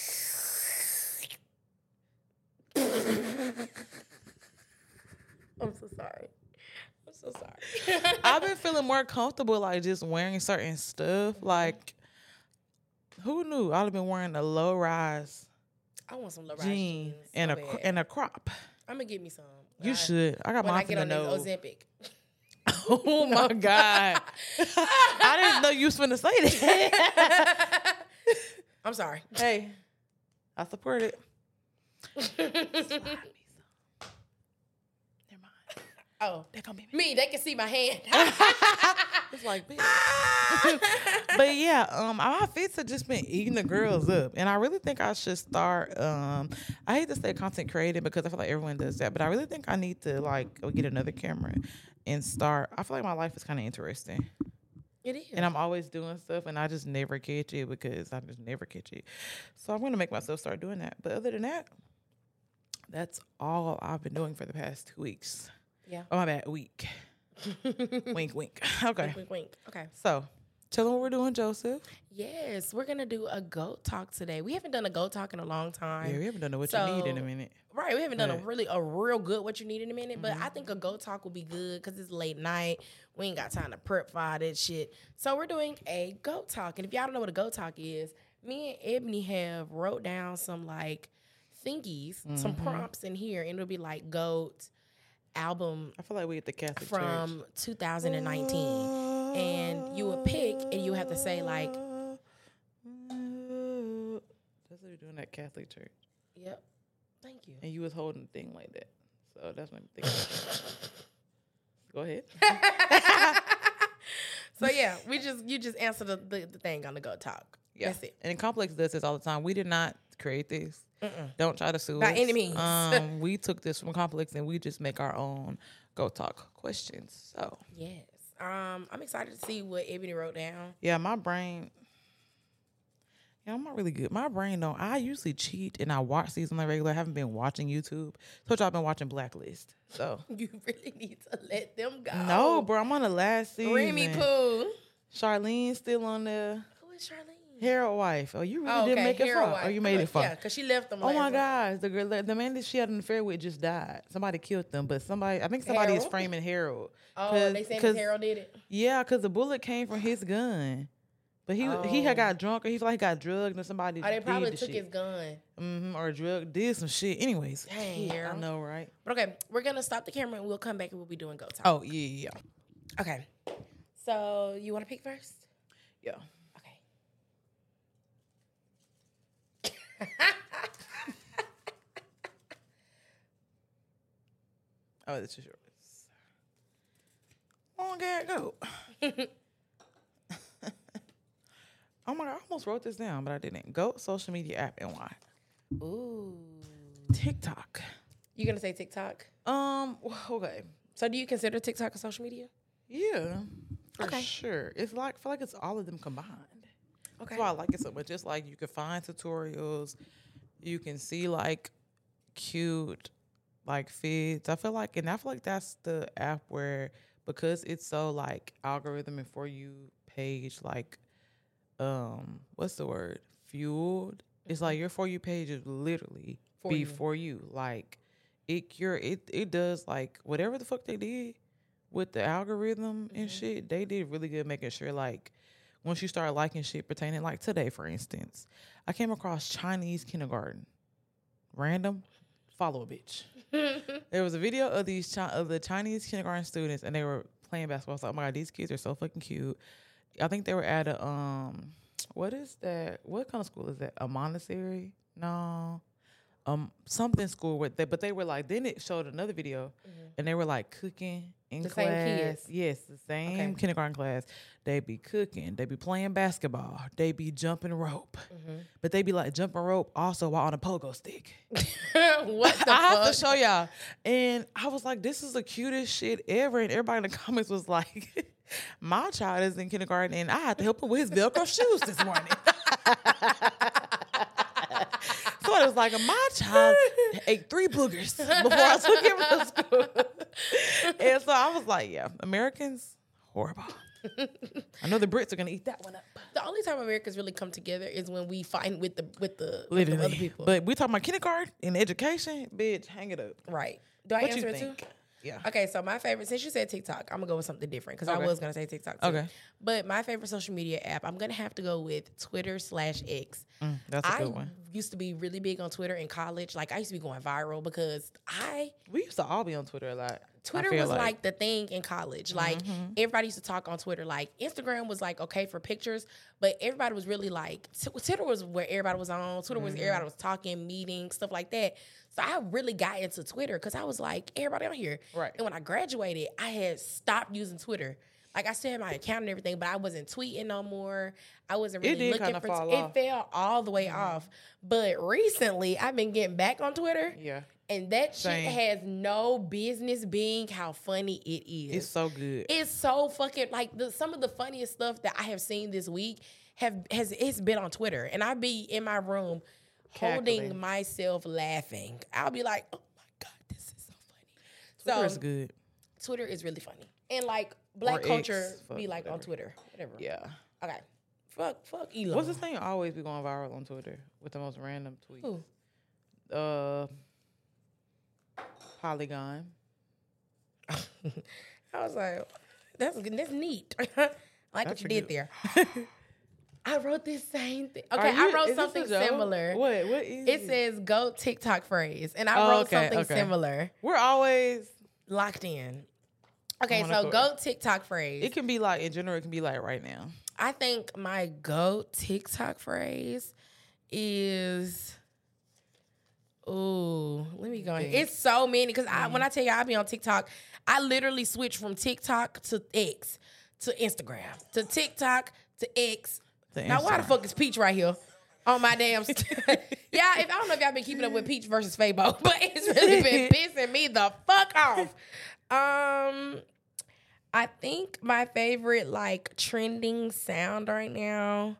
I'm so sorry. I'm so sorry. I've been feeling more comfortable like just wearing certain stuff. Like who knew I'd have been wearing a low rise I want some low rise jean jeans. and so a bad. cr- and a crop. I'm gonna get me some. You I- should. I got When I mine get from the on nose. this Ozempic. Oh my God. I didn't know you was finna say that. I'm sorry. Hey, I support it. Never mind. Oh, They're gonna be me. me, they can see my hand. It's like, bitch. But yeah, um, our fits have just been eating the girls up, and I really think I should start. Um, I hate to say content creating because I feel like everyone does that, but I really think I need to like go get another camera and start. I feel like my life is kind of interesting, It is. and I'm always doing stuff, and I just never catch it because I just never catch it. So I'm gonna make myself start doing that. But other than that, that's all I've been doing for the past two weeks. Yeah. Oh my bad, week. Wink, wink. Okay. Wink, wink, wink. Okay. So, tell them what we're doing, Joseph. Yes, we're gonna do a goat talk today. We haven't done a goat talk in a long time. Yeah, we haven't done a what So- you need in a minute. Right, we haven't done a Right. really a real good what you need in a minute, but Mm-hmm. I think a go talk will be good because it's late night. We ain't got time to prep for all that shit. So we're doing a go talk, and if y'all don't know what a go talk is, me and Ebony have wrote down some like thingies, some Mm-hmm. prompts in here, and it'll be like goat album I feel like we at the Catholic from two thousand church. nineteen, and you would pick, and you have to say like, That's what we're doing at Catholic church. "Yep, thank you." And you was holding a thing like that. So that's what I'm thinking. Go ahead. So yeah, we just you just answer the, the, the thing on the go talk. Yeah. That's it. And Complex does this all the time. We did not create this. Mm-mm. Don't try to sue By us. any means. Um, we took this from Complex and we just make our own Go Talk questions. So Yes. Um, I'm excited to see what Ebony wrote down. yeah, my brain. Yeah, I'm not really good. My brain don't. I usually cheat and I watch these on the regular. I haven't been watching YouTube. Told you I've been watching Blacklist. So You really need to let them go. no, bro, I'm on the last season. Remy Pooh. Charlene's still on the Who is Charlene? Harold wife. Oh, you really Oh, didn't okay. make it Hero far. wife. Oh, you made it far. Yeah, because she left them. Oh my last gosh, the girl, the man that she had an affair with just died. Somebody killed them, but somebody, I think somebody is Harold? framing Harold. Oh, 'Cause- they saying 'cause- Harold did it. Yeah, because the bullet came from his gun, But he Oh. he had got drunk or he felt like he got drugged and somebody Oh, they probably did the took shit. his gun. Mm-hmm, or drug did some shit. Anyways, Dang, yeah, girl. I know, right? But okay, we're gonna stop the camera and we'll come back and we'll be doing go time. Oh yeah, yeah, yeah. Okay. So you want to pick first? Yeah. Okay. Oh, this is yours. Long ass go. Oh my god, I almost wrote this down, but I didn't. Go social media app and why? Ooh. TikTok. You gonna say TikTok? Um. Okay. So do you consider TikTok a social media? Yeah. For Okay. sure. It's like I feel like it's all of them combined. Okay. That's why I like it so much. It's like you can find tutorials, you can see like cute like feeds. I feel like, and I feel like that's the app where because it's so like algorithm and for you page like um what's the word fueled. It's like your for you page is literally For be you. for you. Like it cure it it does like whatever the fuck they did with the algorithm and shit. They did really good making sure like once you start liking shit pertaining like today, for instance, I came across Chinese kindergarten. Random, follow a bitch. There was a video of these Chi- of the Chinese kindergarten students, and they were playing basketball. I was like, oh my god, these kids are so fucking cute. I think they were at a um, what is that? What kind of school is that? A Montessori? No, um, something school with that. But they were like, then it showed another video, and they were like cooking in The class. same kids? Yes, the same Okay. kindergarten class. They be cooking. They be playing basketball. They be jumping rope. But they be like jumping rope also while on a pogo stick. What the I fuck? have to show y'all. And I was like, this is the cutest shit ever. And everybody in the comments was like, my child is in kindergarten and I had to help him with his Velcro shoes this morning. So it was like, my child ate three boogers before I took him to school. And so I was like, yeah, Americans, horrible. I know the Brits are going to eat that one up. The only time Americans really come together is when we fight with the with the, with the Literally. other people. But we talking about kindergarten and education, bitch, hang it up. Right. Do I What answer you it think? too? Yeah. Okay, so my favorite, since you said TikTok, I'm gonna go with something different because I Okay. was gonna say TikTok too. Okay. But my favorite social media app, I'm gonna have to go with Twitter slash X. Mm, that's a I good one. used to be really big on Twitter in college. Like I used to be going viral because I We used to all be on Twitter a lot. I Twitter feel was like, the thing in college. Like everybody used to talk on Twitter. Like Instagram was like okay for pictures, but everybody was really like t- Twitter was where everybody was on. Twitter was everybody was talking, meeting, stuff like that. So I really got into Twitter because I was like everybody on here. Right. And when I graduated, I had stopped using Twitter. Like I still had my account and everything, but I wasn't tweeting no more. I wasn't It really did looking kinda for. fall It off. fell all the way off. But recently, I've been getting back on Twitter. yeah, And that Same. shit has no business being how funny it is. it's so good. It's so fucking like the some of the funniest stuff that I have seen this week have has it's been on Twitter, and I be in my room holding Cackling. myself laughing. I'll be like, oh my god, this is so funny. Twitter so is good. Twitter is really funny, and like black Or culture X, fuck, be like on whatever. Twitter, whatever. Yeah. Okay. Fuck, fuck Elon. What's this thing always be going viral on Twitter with the most random tweets? Who? Uh, Polygon. I was like, that's good. That's neat. I like That's what you a did good- there. I wrote this same thing. Okay, Are you- I wrote is this a something joke? similar. What? What is It says go TikTok phrase. And I Oh, wrote okay, something okay. similar. We're always. Locked in. Okay, On so accord. go TikTok phrase. It can be like in general. It can be like right now. I think my go TikTok phrase is ooh, let me go. Think. It's so many because I when I tell you I be on TikTok, I literally switch from TikTok to X to Instagram to TikTok to X. To Now why the Instagram. fuck is Peach right here on my damn? St- yeah, if I don't know if y'all been keeping up with Peach versus Fabo, but it's really been pissing me the fuck off. Um, I think my favorite like trending sound right now.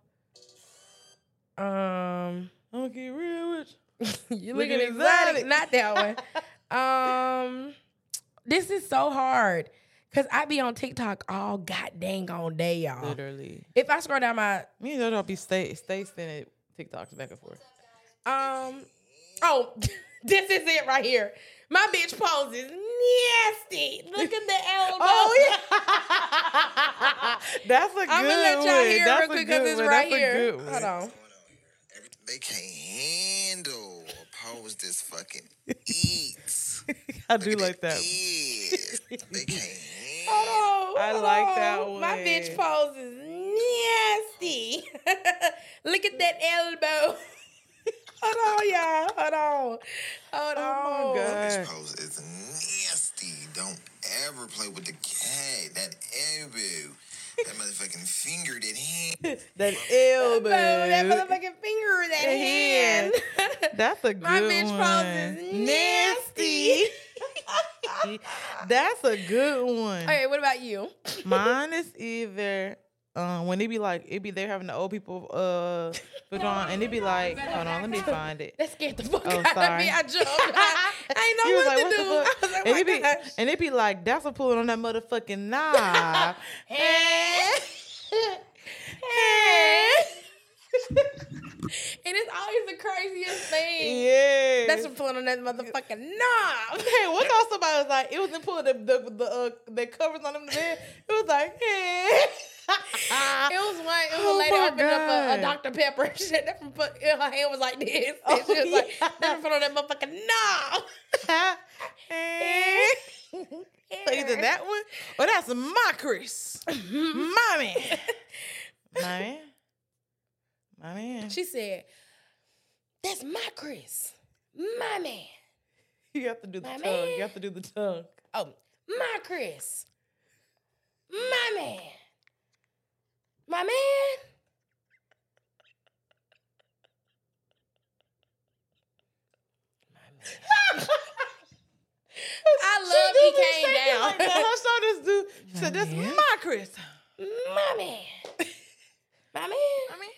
Um, I'm gonna get real with you. you Looking looking exotic? exotic. Not that one. Um, this is so hard because I be on TikTok all god dang on day, y'all. Literally. If I scroll down my Me and Jojo be stay stay sending TikToks back and forth. Um. Oh, this is it right here. My bitch poses nasty. Look at the elbow. Oh yeah. That's a good one. I'm gonna let y'all hear it That's real a quick good because it's one. right That's a here. good one. Hold on. They can't handle oppose this fucking eats. I do like that. Eats. They can't handle. Hold on. I hold like on. that My one. bitch pose is nasty. Look at that elbow. Hold on, y'all. Hold on. Hold on. Oh my This God. pose is nasty. Don't ever play with the cat. That elbow. That motherfucking finger, that hand. That elbow. That motherfucking finger, that The hand. That's a good My bitch one. pose is nasty. That's a good one. Okay, what about you? Mine is either um, when it be like it be they're having the old people uh put on and it be like, hold on, let me find it. That scared the fuck Oh, out of sorry. me. I jumped. I, I ain't know You was what like, to what the do. fuck? I was like, And my it be gosh. and it be like that's a pulling on that motherfucking knob. And it's always the craziest thing. Yeah. That's from pulling on that motherfucking knob. Okay, one time somebody was like, it was in pulling the the the, uh, the covers on them the bed. It was like, hey. It was one. It was Oh a lady my opened up a, a God. Doctor Pepper. She said that from put. Her hand was like this. And Oh, she was like, yeah. that from put on that motherfucking knob. So either that one or that's my Chris. My man. My man. My man. She said, "That's my Chris, my man. You have to do the My tongue. man. You have to do the tongue. Oh, my Chris, my man, my man." I love he came down. Like that. I saw this dude. She said, that's man. my Chris. My man. My man. I mean,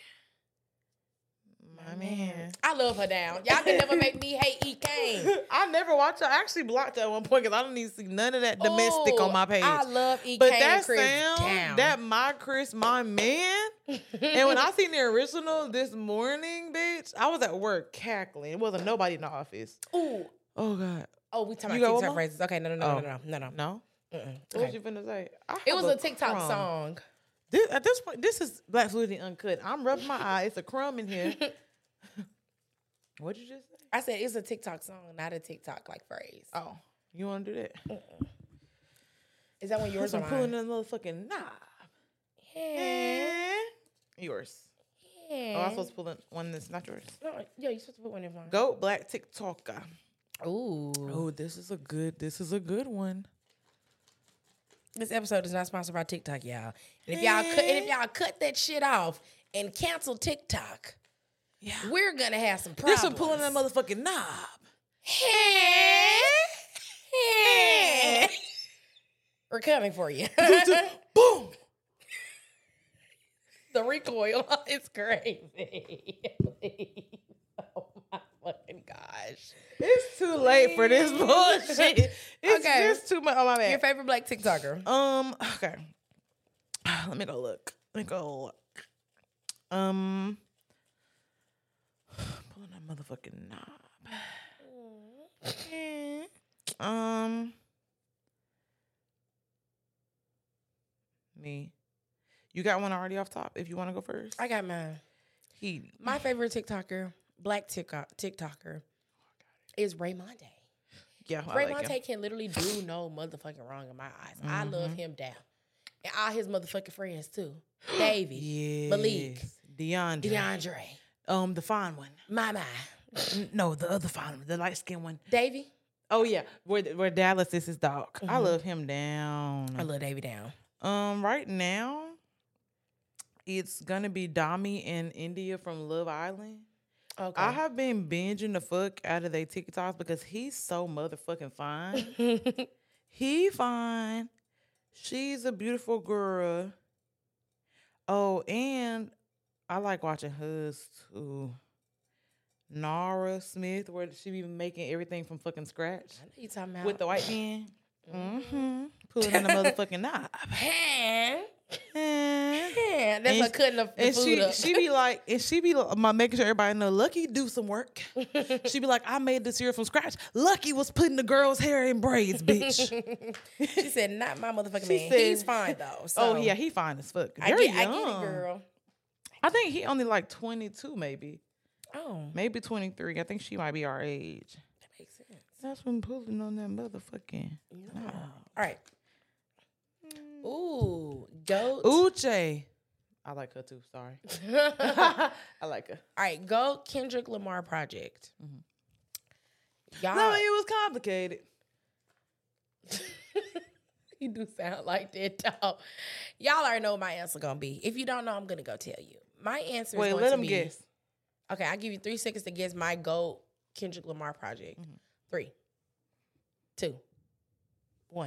my man. I love her down. Y'all can never make me hate E. Kane. I never watched her. I actually blocked her at one point because I don't need to see none of that domestic Ooh, on my page. I love E. But Kane that and Chris sound, down. that my Chris, my man. And when I seen the original this morning, bitch, I was at work cackling. It wasn't nobody in the office. Ooh. Oh God. Oh, we talking You got about one TikTok more? phrases. Okay, no, no, no, Oh. no, no, no, no. No. Mm-mm. What Okay. was you finna say? I It was have a TikTok crumb. song. This, at this point, this is Black Fluidity Uncut. I'm rubbing my eye. It's a crumb in here. What'd you just say? I said it's a TikTok song, not a TikTok like phrase. Oh, you want to do that? Mm-mm. Is that one yours I'm or pulling mine? the motherfucking knob. Yeah. Yours. Yeah. Oh, I'm supposed to pull in one that's not yours. No, yeah, you're supposed to put one in mine. Go Black TikToker. Ooh. Oh, this is a good. This is a good one. This episode is not sponsored by TikTok, y'all. And if y'all cut, and if y'all cut that shit off and cancel TikTok, Yeah. we're gonna have some problems. This one pulling that motherfucking knob. We're coming for you. Boom. The recoil is crazy. Oh my fucking gosh. It's too late for this bullshit. It's Okay. just too much. Oh my bad. Your favorite black TikToker? Um. Okay. Let me go look. Let me go look. Um. Pulling that motherfucking knob. Um. Me. You got one already off top? If you want to go first, I got mine. he. My favorite TikToker, black TikTok TikToker, is Raymonte. Yeah, I Raymonte like him. can literally do no motherfucking wrong in my eyes. I love Mm-hmm. him down. And all his motherfucking friends too. Davey, Yes. Malik, DeAndre. DeAndre, Um, the fine one. Mama, N- No, the other fine one, the light skinned one. Davey. Oh yeah, where where Dallas is his dog. I Mhm. love him down. I love Davey down. Um, right now, it's gonna be Dami and India from Love Island. Okay. I have been binging the fuck out of their TikToks because he's so motherfucking fine. He fine. She's a beautiful girl. Oh, and I like watching hers too. Nara Smith, where she be making everything from fucking scratch I know you talking about with the white man. Mm-hmm. Pulling on the motherfucking knob. And, And, and that's and, a cutting the, the and food she up. she be like, and she be like, my making sure everybody know Lucky do some work. She be like, I made this cereal from scratch. Lucky was putting the girl's hair in braids, bitch. She said, not my motherfucking She man. said- He's fine though. So Oh yeah, he fine as fuck. I Very get, I get young. it, girl. I think he only like twenty-two, maybe, Oh, maybe twenty-three. I think she might be our age. that makes sense. That's when pulling on that motherfucking. Yeah. All right. Ooh, goat. Uche. I like her too. Sorry. I like her. All right, goat Kendrick Lamar project. Y'all, No, it was complicated. you do sound like that, dog. Y'all already know what my answer gonna be. If you don't know, I'm gonna go tell you. My answer Wait, is going let to him be. guess. Okay, I'll give you three seconds to guess my goat Kendrick Lamar project. Mm-hmm. Three, two, one.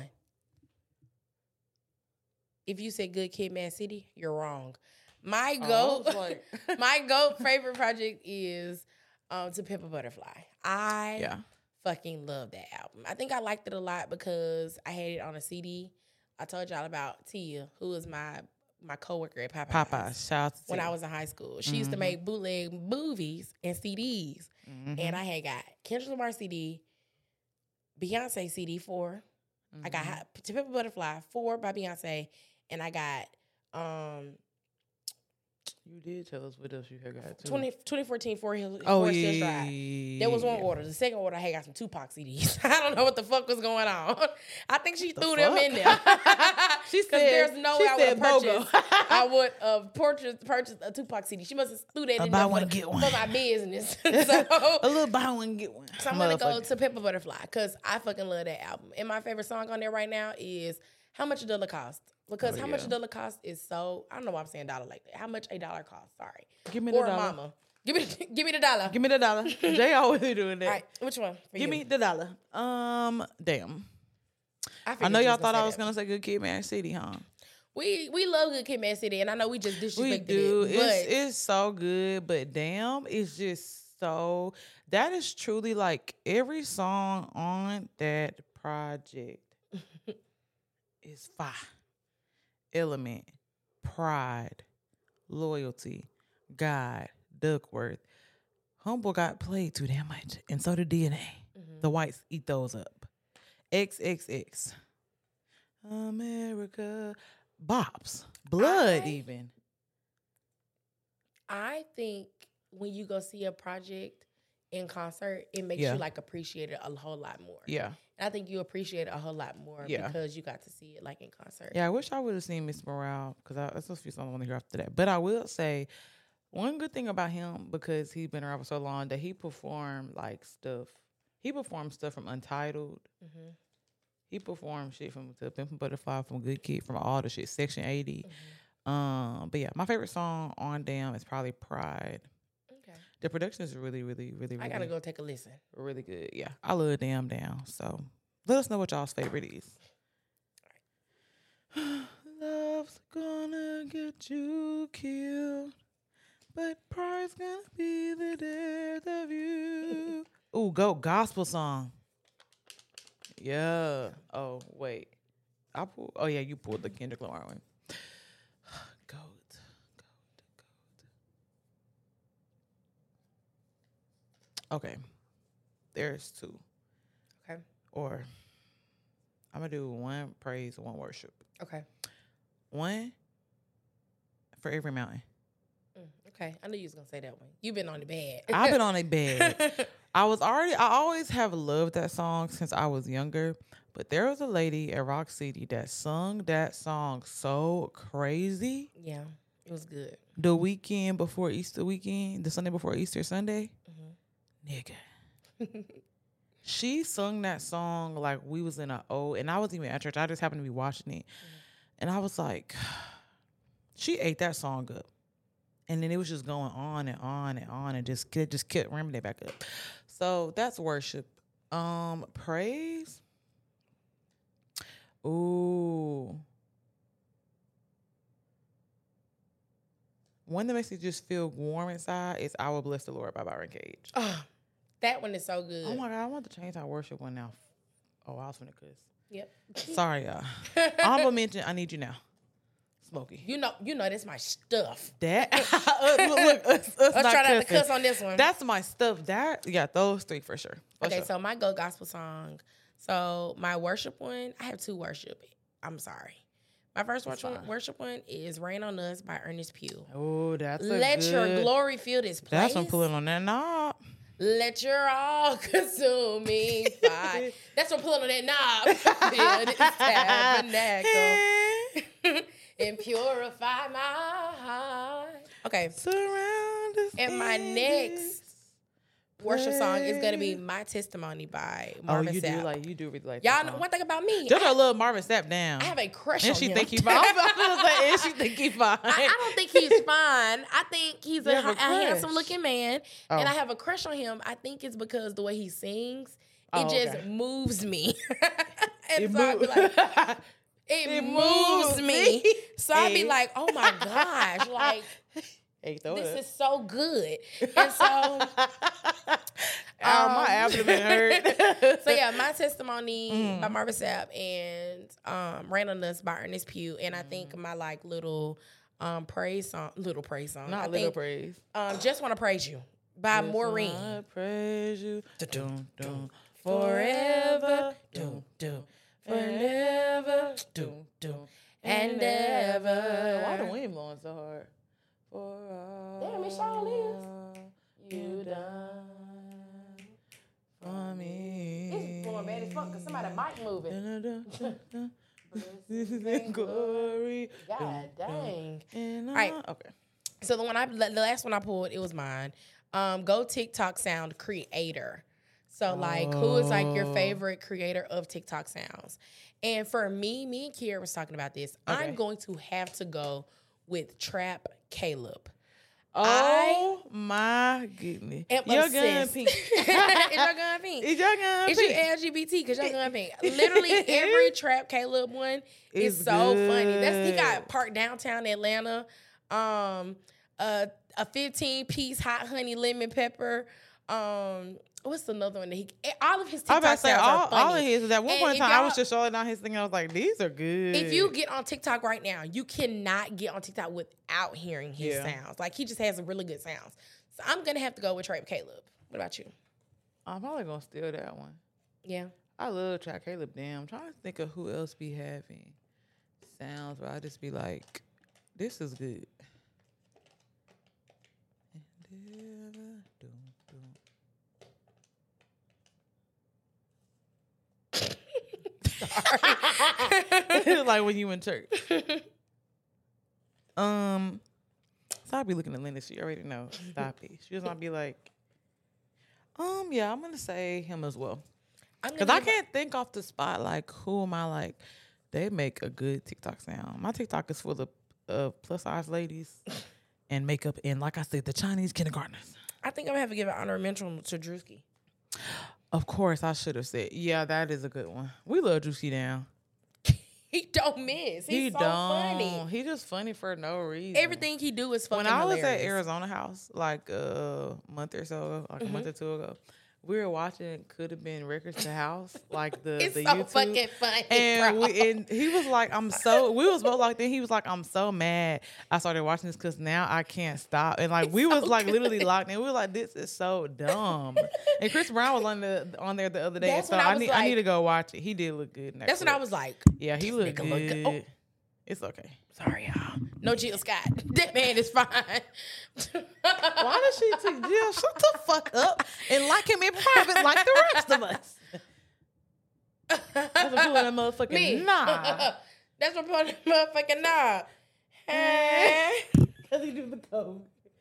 If you said Good Kid, Mad City, you're wrong. My Oh, I goat, was like- my goat favorite project is um, To Pimp a Butterfly. I Yeah. fucking love that album. I think I liked it a lot because I had it on a C D. I told y'all about Tia, who was my my coworker at Popeyes. Popeyes. Shout out to When Tia. I was in high school. She used to make bootleg movies and C Ds. Mhm. And I had got Kendrick Lamar C D, Beyonce C D four. I got Hot- To Pimp a Butterfly four by Beyonce, and I got um You did tell us what else you had got too. twenty, twenty fourteen Four Hills oh, Forest yeah. Hills Drive. There was one order. The second order, I had got some Tupac C Ds. I don't know what the fuck was going on. I think she The threw them fuck? in there. She Because said- there's no she way I would have said BOGO. purchased. I would have purchased, purchased a Tupac C D. She must have threw that A in buy there one, for, the- get one. for my business. so, A little buy one, get one. so I'm gonna go Motherfucker. to Pimp a Butterfly because I fucking love that album. And my favorite song on there right now is How Much a Dollar Cost. Because Oh, How Much yeah. a Dollar Cost is so, I don't know why I'm saying dollar like that. How much a dollar costs? Sorry. Give me the Or dollar. mama. Give me, give me the dollar. Give me the dollar. Jay always doing that. All right, which one? For Give you? me the dollar. Um, damn. I figured know you y'all was thought I say was that. gonna say Good Kid, Mad City, huh? We we love Good Kid, Mad City, and I know we just disrespected We do. it, It's but it's so good, but damn, it's just so. That is truly like every song on that project is fire. Element, Pride, Loyalty, God, Duckworth. Humble got played too damn much, and so did D N A. Mm-hmm. The whites eat those up. X X X. America. Bops. Blood, I- even. I think when you go see a project in concert, it makes Yeah. you like appreciate it a whole lot more. Yeah. And I think you appreciate it a whole lot more Yeah. because you got to see it like in concert. Yeah, I wish I would have seen Miss Morale because that's a few songs I want to hear after that. But I will say one good thing about him, because he's been around for so long, that he performed like stuff. He performed stuff from Untitled. Mm-hmm. He performed shit from To Pimp a Butterfly, from Good Kid, from all the shit, Section eighty. Um, but yeah, my favorite song on Damn is probably Pride. Okay. The production is really, really, really, really, I gotta go take a listen. really good. Yeah, I love Damn Down. So let us know what y'all's favorite is. Love's gonna get you killed, but pride's gonna be the death of you. Ooh, go gospel song. Yeah. Oh wait, I pulled. Oh yeah, you pulled the Kendrick Lamar one. Goat, goat, goat. Okay, there's two. Okay. Or I'm gonna do one praise, one worship. Okay. One for every mountain. Mm, okay. I knew you was gonna say that one. You've been on the bed. I've been on a bed. I was already, I always have loved that song since I was younger. But there was a lady at Rock City that sung that song so crazy Yeah, it was good. the weekend before Easter weekend, the Sunday before Easter Sunday. Nigga. She sung that song like we was in a O, and I wasn't even at church. I just happened to be watching it. And I was like, she ate that song up. And then it was just going on and on and on and just it just kept ramping it back up. So that's worship. Um, praise. Ooh. One that makes me just feel warm inside is I Will Bless the Lord by Byron Cage. Oh, that one is so good. Oh my God, I want to change our worship one now. Oh, I was finna cuss. Yep. Sorry, y'all. Honorable mention, I Need You Now. Smokey. You know, you know, that's my stuff. That uh, look, look, us, us Let's not try not to cussing. cuss on this one. That's my stuff. That yeah, those three for sure. For Okay, sure. so my go gospel song. So my worship one, I have two worship. I'm sorry. My first That's worship, fine. worship one is "Rain on Us" by Ernest Pugh. Oh, that's a Let good, your glory fill this place. That's from pulling on that knob. Let your all consuming fire. That's from pulling on that knob. Fill this tabernacle and purify my heart. Okay. Surround us. And my in next this worship song is gonna be place. "My Testimony" by Oh, Marvin you Sapp. do like you do really like. Y'all that know song. one thing about me. JoJo I, love Marvin Sapp down. I have a crush and on she him. think he fine. I was gonna say, and she think he fine. I, I don't think he's fine. I think he's You a, have a a crush. handsome looking man, Oh. and I have a crush on him. I think it's because the way he sings, it Oh, just okay. moves me. and It so I'd be move- like, it, It moves moves me. me. So I'd be Hey. like, oh my gosh, like Hey, throw this it. is so good. And so, Ow, my um, abdomen hurt. so yeah, My Testimony Mm. by Marvin Sapp and um, "Rain on Us" by Ernest Pugh. And I think Mm. my like little um, praise song, little praise song. Not I little think, praise. Um, "Just Want to Praise You" by Just Maureen. wanna praise you. Dun, dun, Forever, dun, dun, forever, dun, dun, and ever. Why the wind blowing so hard? For all Damn, it sure is. you done for me. It's blowing bad as fuck because somebody mic moving. Dun, dun, dun, dun. This is in glory. God dang. And right. I- Okay. So the one I, the last one I pulled, it was mine. Um, Go TikTok Sound Creator. So like, who is like your Oh. favorite creator of TikTok sounds? And for me, me and Kiera was talking about this. I'm Okay. going to have to go with Trap Caleb. Oh my goodness. am Your gun obsessed. pink. Is your gun pink? Is your gun Is you pink? L G B T? Because your gun pink. Literally every Trap Caleb one is It's so funny. That's he good. got Park Downtown Atlanta. Um, a a fifteen piece hot honey lemon pepper. Um, what's another one that he? All of his I was about TikTok to say sounds all, are funny. all of his. At one And point in if time, I was y'all- just showing down his thing. And I was like, these are good. If you get on TikTok right now, you cannot get on TikTok without hearing his Yeah. sounds. Like he just has really good sounds. So I'm gonna have to go with Trap Caleb. What about you? I'm probably gonna steal that one. Yeah. I love Track Caleb. Damn, I'm trying to think of who else be having sounds where I just be like, this is good. Like when you in church. Um, so I'll be looking at Linda. She already know. Stop it. She just want to be like, um, yeah, I'm gonna say him as well. I'm Cause gonna I give- can't think off the spot like who am I like? They make a good TikTok sound. My TikTok is full of uh, plus size ladies and makeup and like I said, the Chinese kindergartners. I think I'm gonna have to give an honorary mention to Drewski. Of course, I should have said, yeah, that is a good one. We love Juicy Down. He don't miss. He's he so don't. funny. He just funny for no reason. Everything he do is fucking When I was hilarious. at Arizona House like uh, a month or so ago, like a month or two ago, we were watching Could Have Been Records to House, like the It's the so YouTube. fucking funny, And, bro. we, and he was like, I'm so, we was both like, then he was like, I'm so mad I started watching this because now I can't stop. And like, we It's was so like good. literally locked in. We were like, this is so dumb. And Chris Brown was on the on there the other day. That's so when I I, was need I need like- to go watch it. He did look good in that. That's when I clip. was like, Yeah, he looked nigga good. look good. Oh. It's okay. sorry, y'all. No Jill Scott. That man is fine. Why does she take Jill? Shut the fuck up and like him in private like the rest of us. That's a pulling a motherfucking Me. nah. That's what put the motherfucking knob. Because he do the code.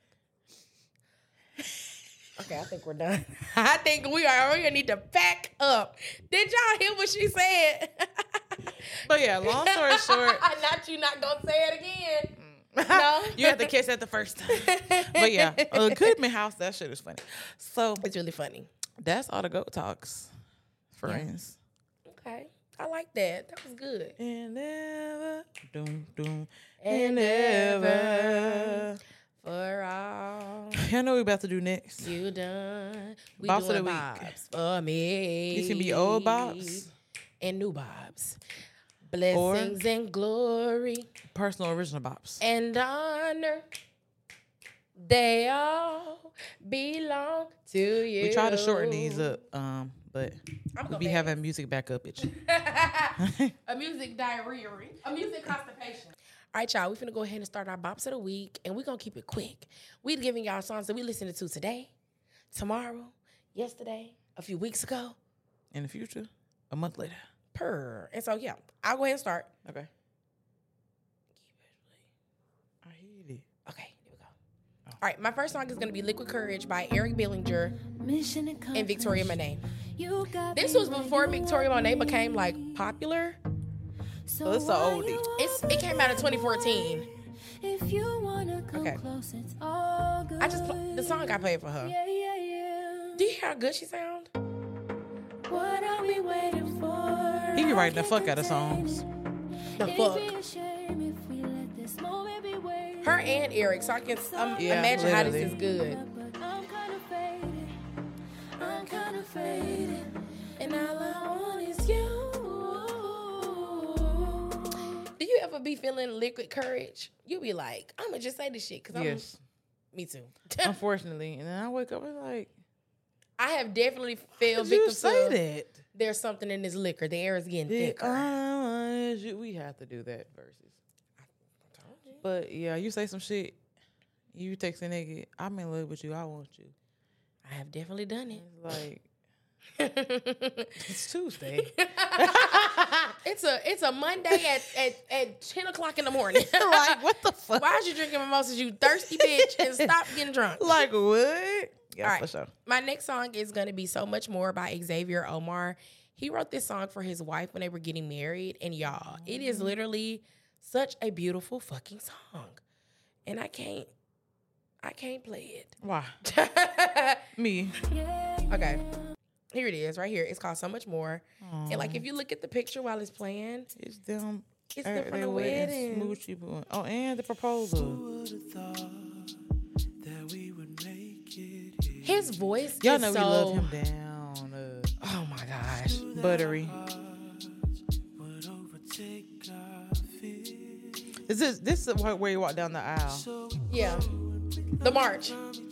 Okay, I think we're done. I think we are. We need to pack up. Did y'all hear what she said? But yeah, long story short, not you not gonna say it again. No. you have to catch that the first time. But yeah, uh, Goodman House, that shit is funny. So It's really funny. that's all the goat talks, friends. Okay, I like that. That was good. And ever, doom, doom, And and ever. For all I know what we about to do next. you done, we Bops of doing the week. bobs for me. These can be old bops. and new bobs. Blessings or and glory. Personal original bops. And honor. They all belong to you. We try to shorten these up, um, but I'm we be having music backup itch. A music diarrhea. A music constipation. All right, y'all. We finna go ahead and start our bops of the week, and we gonna keep it quick. We giving y'all songs that we listening to today, tomorrow, yesterday, a few weeks ago. In the future, a month later. Per. And so, yeah, I'll go ahead and start. Okay. I hate it. Okay, here we go. Oh. All right, my first song is going to be Liquid Courage by Eric Bellinger and Victoria Monet. This was before Victoria Monet became, like, popular. So it's an oldie. It's, it came out in twenty fourteen. If you wanna come okay. close, it's all good. I just, the song I played for her. Yeah, yeah, yeah. Do you hear how good she sound? What are we waiting for? He be writing the fuck out of songs. The fuck. Her and Eric, so I can um, yeah, imagine literally. how this is good. I'm kind of faded. I'm kind of faded. And all I want is you. Do you ever be feeling liquid courage? You be like, I'm going to just say this shit. Cause Yes. I'm, me too. Unfortunately. And then I wake up and like, I have definitely felt did you victim say to that? There's something in this liquor. The air is getting The thicker. I want you. We have to do that versus. But yeah, you say some shit. You text a nigga, I'm in love with you. I want you. I have definitely done it. It's like, it's Tuesday. It's a it's a Monday at, at, at ten o'clock in the morning. Like, what the fuck? Why is you drinking mimosas, you thirsty bitch, and stop getting drunk? Like, what? Yeah, All right. for sure. My next song is going to be So Much More by Xavier Omar. He wrote this song for his wife when they were getting married. And y'all, it is literally such a beautiful fucking song. And I can't, I can't play it. Why? Me. Okay. Here it is, right here. It's called So Much More. Aww. And like, if you look at the picture while it's playing, it's them. It's them from the wedding. Smoochy boy. Oh, and the proposal. His voice Y'all is know so... we love him down. Uh, oh, my gosh. Buttery. Is this this is where you walk down the aisle? Yeah. The march.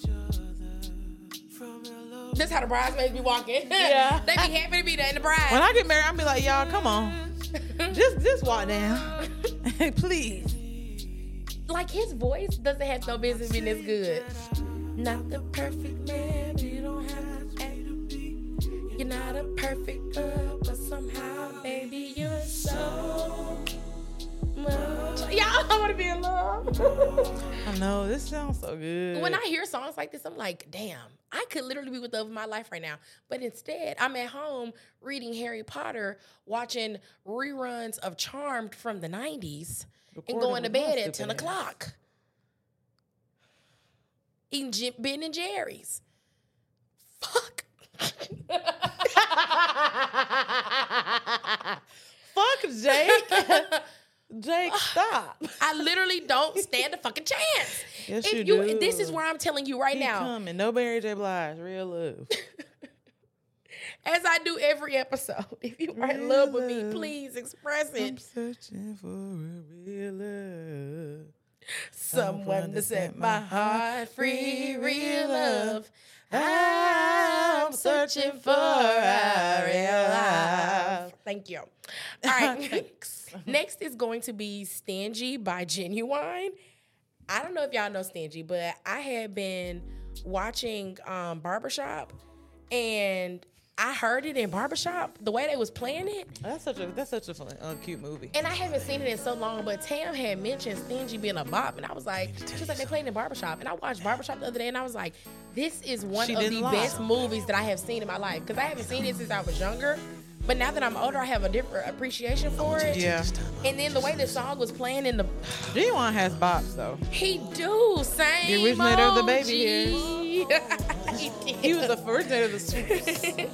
This how the bridesmaids be walking. Yeah. They be happy to be there in the bride. When I get married, I'll be like, y'all, come on. just just walk down. Please. Like, his voice doesn't have no business being this good. Not the perfect man, you don't have to act. You're not a perfect girl, but somehow, baby, you're so much. Y'all, I want to be in love. I know, this sounds so good. When I hear songs like this, I'm like, damn, I could literally be with the love of my life right now. But instead, I'm at home reading Harry Potter, watching reruns of Charmed from the nineties, and going to bed at ten o'clock. Eating Jim, Ben and Jerry's. Fuck. Fuck Jake. Jake, stop. I literally don't stand a fucking chance. Yes, if you, you do. This is where I'm telling you right Keep now. Coming. No Mary J. Blige. Real love. As I do every episode. If you are in love with me, please express it. I'm searching for a real love. Someone to set my heart free, real love. I'm searching for a real love. Thank you. All right. Thanks. Next is going to be Stingy by Genuine. I don't know if y'all know Stingy, but I had been watching um, Barbershop, and I heard it in Barbershop, the way they was playing it. That's such a that's such a fun, uh, cute movie. And I haven't seen it in so long, but Tam had mentioned Stingy being a bop, and I was like, she was like, they played in Barbershop. And I watched Barbershop the other day, and I was like, this is one She of the didn't lie. best movies that I have seen in my life. Because I haven't seen it since I was younger. But now that I'm older, I have a different appreciation for it. Yeah. And then the way the song was playing in the... Genuine has bops, though. He do, same The originator of the baby here. he, did. He was the originator of the sweet.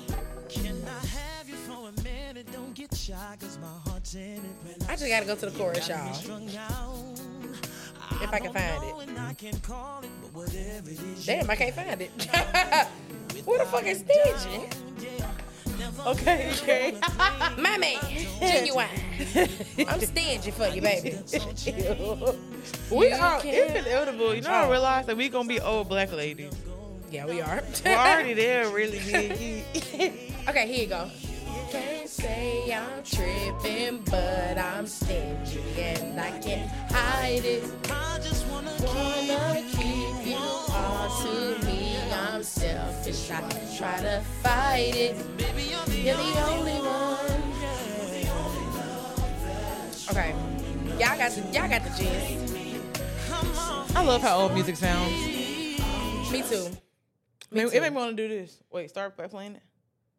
I just gotta go to the chorus, y'all. If I can find it. Damn, I can't find it. Where the fuck is Stingy? Okay, okay. My man, Genuine. I'm stingy for you, baby. We You are, can- it's inevitable. You know, I Oh. realize that we gonna be old black ladies. Yeah, we are. We're already there, really big. Okay, here you go. Can't say I'm tripping, but I'm stingy and I can't hide it. I just wanna, wanna keep you all to me. I'm selfish, I try to fight it. You're the only one. Okay, y'all got the y'all got the gist. I love how old music sounds. Me too. Me Me it too. made me want to do this. Wait, start by playing it.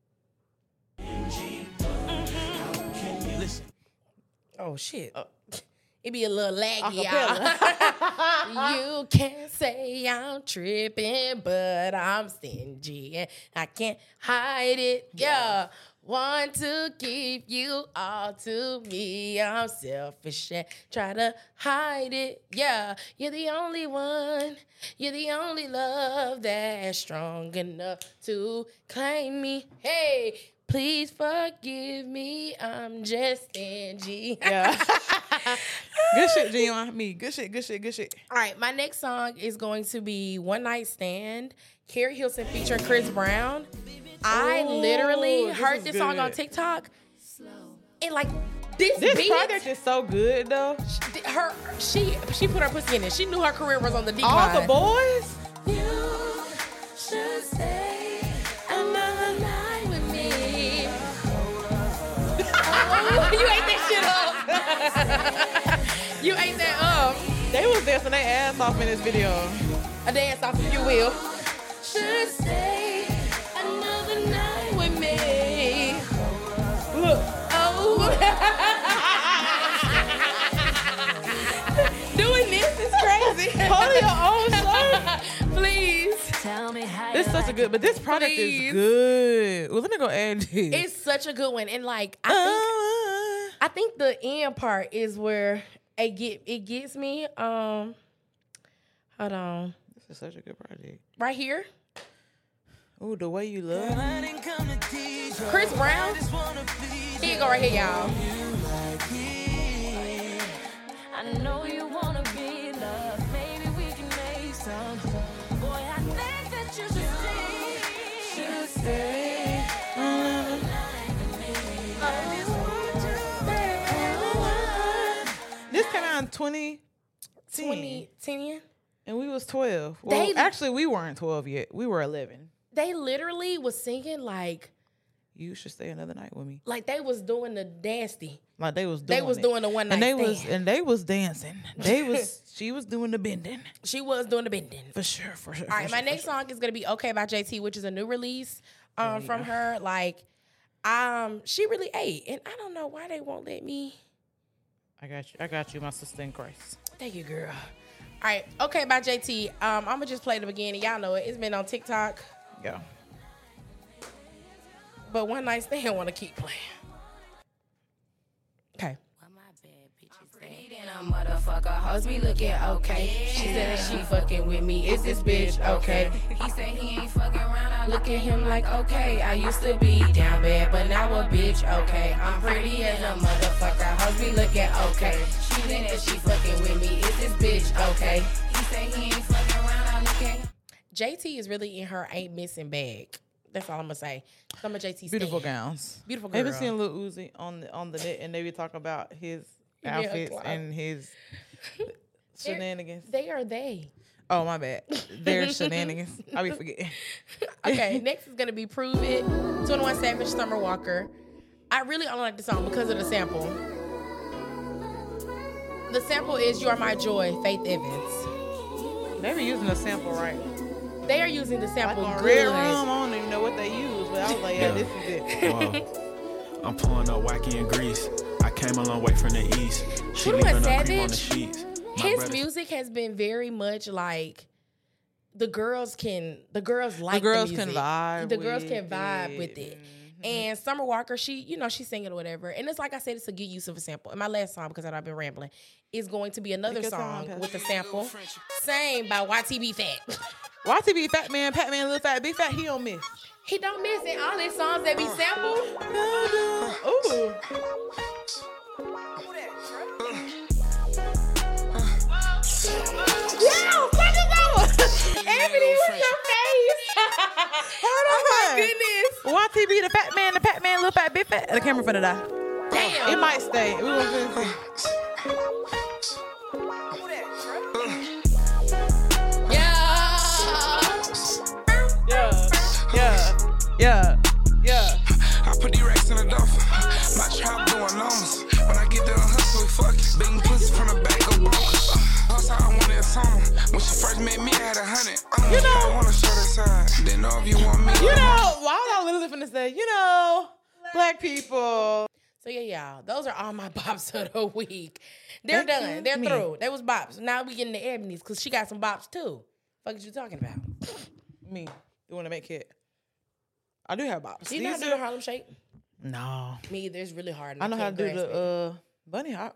Oh shit. Oh. It be a little laggy, Acapella. y'all. You can't say I'm tripping, but I'm stingy and I can't hide it. Yeah. Want to keep you all to me. I'm selfish and try to hide it. Yeah. You're the only one. You're the only love that's strong enough to claim me. Hey. Please forgive me, I'm just stingy. Yeah. Good shit, Genuine. Me. Good shit, good shit, good shit. All right, my next song is going to be One Night Stand, Carrie Hilson featuring Chris Brown. I Ooh, literally this heard is this song on good. TikTok, and like this, This beat, project is so good, though. her she she put her pussy in it. She knew her career was on the decline. All the boys. You should stay another night with me. Oh, you ate that shit up. You ate that up. They was dancing their ass off in this video. A dance off, if you will. Should stay another night with me. Look. Oh. Doing this is crazy. Hold your own shirt. Please. Tell me how This is you such a like good, but this product Please. is good. Well, let me go add this. It's such a good one. And like, I think Uh, I think the end part is where it get it gets me. Um hold on. this is such a good project. Right here. Oh, the way you love. Chris Brown. Here you go right here, y'all. I know you wanna be loved. Maybe we can make some. Boy, I think that you should stay. Should stay. This came out in twenty ten, twenty ten. and we was twelve. Well, They- actually, we weren't twelve yet. We were eleven. They literally was singing like You should stay another night with me. like they was doing the nasty. Like they was doing They was it. doing the one night and they stand. was and they was dancing. They was she was doing the bending She was doing the bending. for sure, for sure. All right, my next song is gonna be "Okay" by J T, which is a new release um, from her. Like, um, she really ate, and I don't know why they won't let me. I got you. I got you, my sister in Christ. Thank you, girl. All right, "Okay" by J T. Um, I'm gonna just play the beginning. Y'all know it. It's been on TikTok, Yeah. but One Night Stand want to keep playing. Okay. A motherfucker, hoes be looking okay. She said that she fucking with me. Is this bitch okay? He said he ain't fucking around. I look at him like okay. I used to be down bad, but now a bitch okay. I'm pretty as a motherfucker. Hoes be looking okay. She said that she fucking with me. Is this bitch okay? He said he ain't fucking around. I look at J T is really in her ain't missing bag. That's all I'm gonna say. I'm a J T Beautiful stan. gowns. Beautiful Ever girl. seen Lil Uzi on the on the net and they be talking about his Yeah, outfits Clyde. and his shenanigans? They are they. Oh my bad. Their shenanigans. I be forgetting. Okay, next is gonna be "Prove It," twenty-one Savage, Summer Walker. I really don't like the song because of the sample. The sample is "You Are My Joy," Faith Evans. They were using a sample right. They are using the Like sample on good. Red Room, I don't even know what they use, but I was like, yeah, this is it. Whoa. I'm pulling up wacky in Greece. I came a long way from the east. She twenty-one leaving up cream on the Savage, sheets. My his brother- music has been very much like the girls can the girls like The girls music. can vibe. The girls with can vibe it. with it. And Summer Walker, she, you know, she's singing or whatever. And it's like I said, it's a good use of a sample. And my last song, because I know I've been rambling, is going to be another your song time, with the sample. Same by Y T B Fat. Y T B, Fat Man, Pat Man, Little Fat, Big Fat, he don't miss. He don't miss in all his songs that be sampled. Ooh. Yeah, fuck it over. Ebony, what's your face? Hold on. Oh my goodness. Y T B, the Fat Man, the Pat Man, Little Fat, Big Fat. The camera finna die. Damn. It might stay. We gonna finish it. Yeah, yeah, yeah. I put the racks in the duffel. My trap doing numbers. When I get there, hustle, we fuck it. Big pussy from the back, go bonkers. That's how I wanted in summer. When she first met me, I had a hundred. I You know- I wanna show that side. Didn't know if you want me. You know, why was I literally finna say, you know, black people. So yeah, y'all, those are all my bops of the week. They're Thank done. you. They're Me. through. They was bops. Now we getting the Ebony's because she got some bops too. Fuck is you talking about? Me, you wanna make it? I do have bops. You not These doing are- the Harlem Shake? No. Me either. It's really hard. and I know how to can't do grasp the it. uh bunny hop.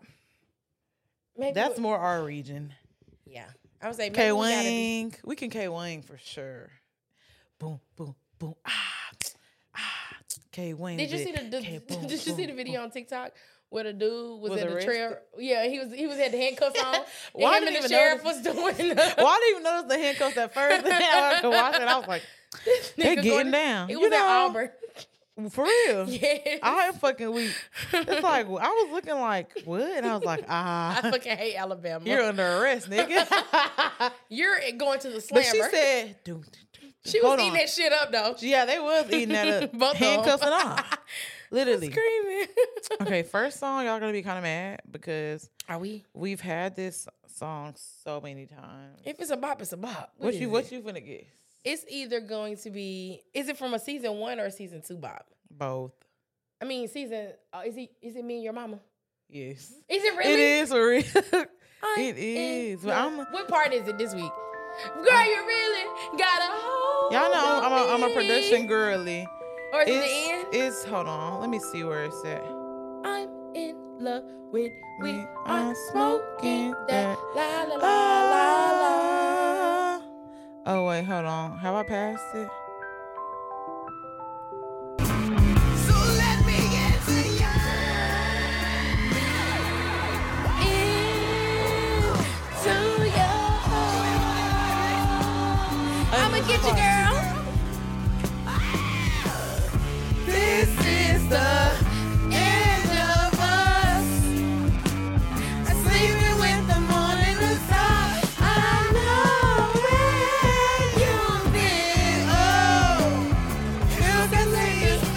Maybe That's we- more our region. Yeah, I would say maybe K we gotta be- Wang. We can K Wang for sure. Boom, boom, boom. Ah, ah. K Wang. Did you see the? the K, boom, did you see boom, the video on TikTok where the dude was, Was at the arrested? trail? Yeah, he was. He was had the handcuffs on. Why and him didn't and the even sheriff notice- was doing. Well, I didn't even notice the handcuffs at first. Then I could watch it. I was like, they Nigga getting going- down. It You was at know. Auburn. for real. Yes. I am fucking weak. It's like I was looking like what, and I was like, ah, I fucking hate Alabama. you're under arrest, nigga. You're going to the slammer. But she said, "Doo, doo, doo, doo." she was Hold eating on. that shit up though. Yeah, they was eating that up. Both of 'em. Handcuffs and all. Literally. Screaming. Okay, first song, y'all gonna be kind of mad because Are we? we've had this song so many times. If it's a bop, it's a bop. What is you it? what you finna guess? It's either going to be. Is it from a season one or a season two bop? Both. I mean, season. Uh, is it? Is it me and your mama? Yes. Is it really? It is for real. I'm It is. in But love. I'm- What part is it this week? Girl, you really got a hold. Y'all know I'm, I'm, a, I'm a of production me. girly. Or is it the It's, end? it's hold on. Let me see where it's at. I'm in love with. We We are are smoking smoking that. that. La la la la la. Oh wait, hold on. Have I passed it? So let me get to you. Into your heart. I'ma get you, girl. This is the end of us. Sleeping with the morning star. I know where you've been. Oh, you can take it.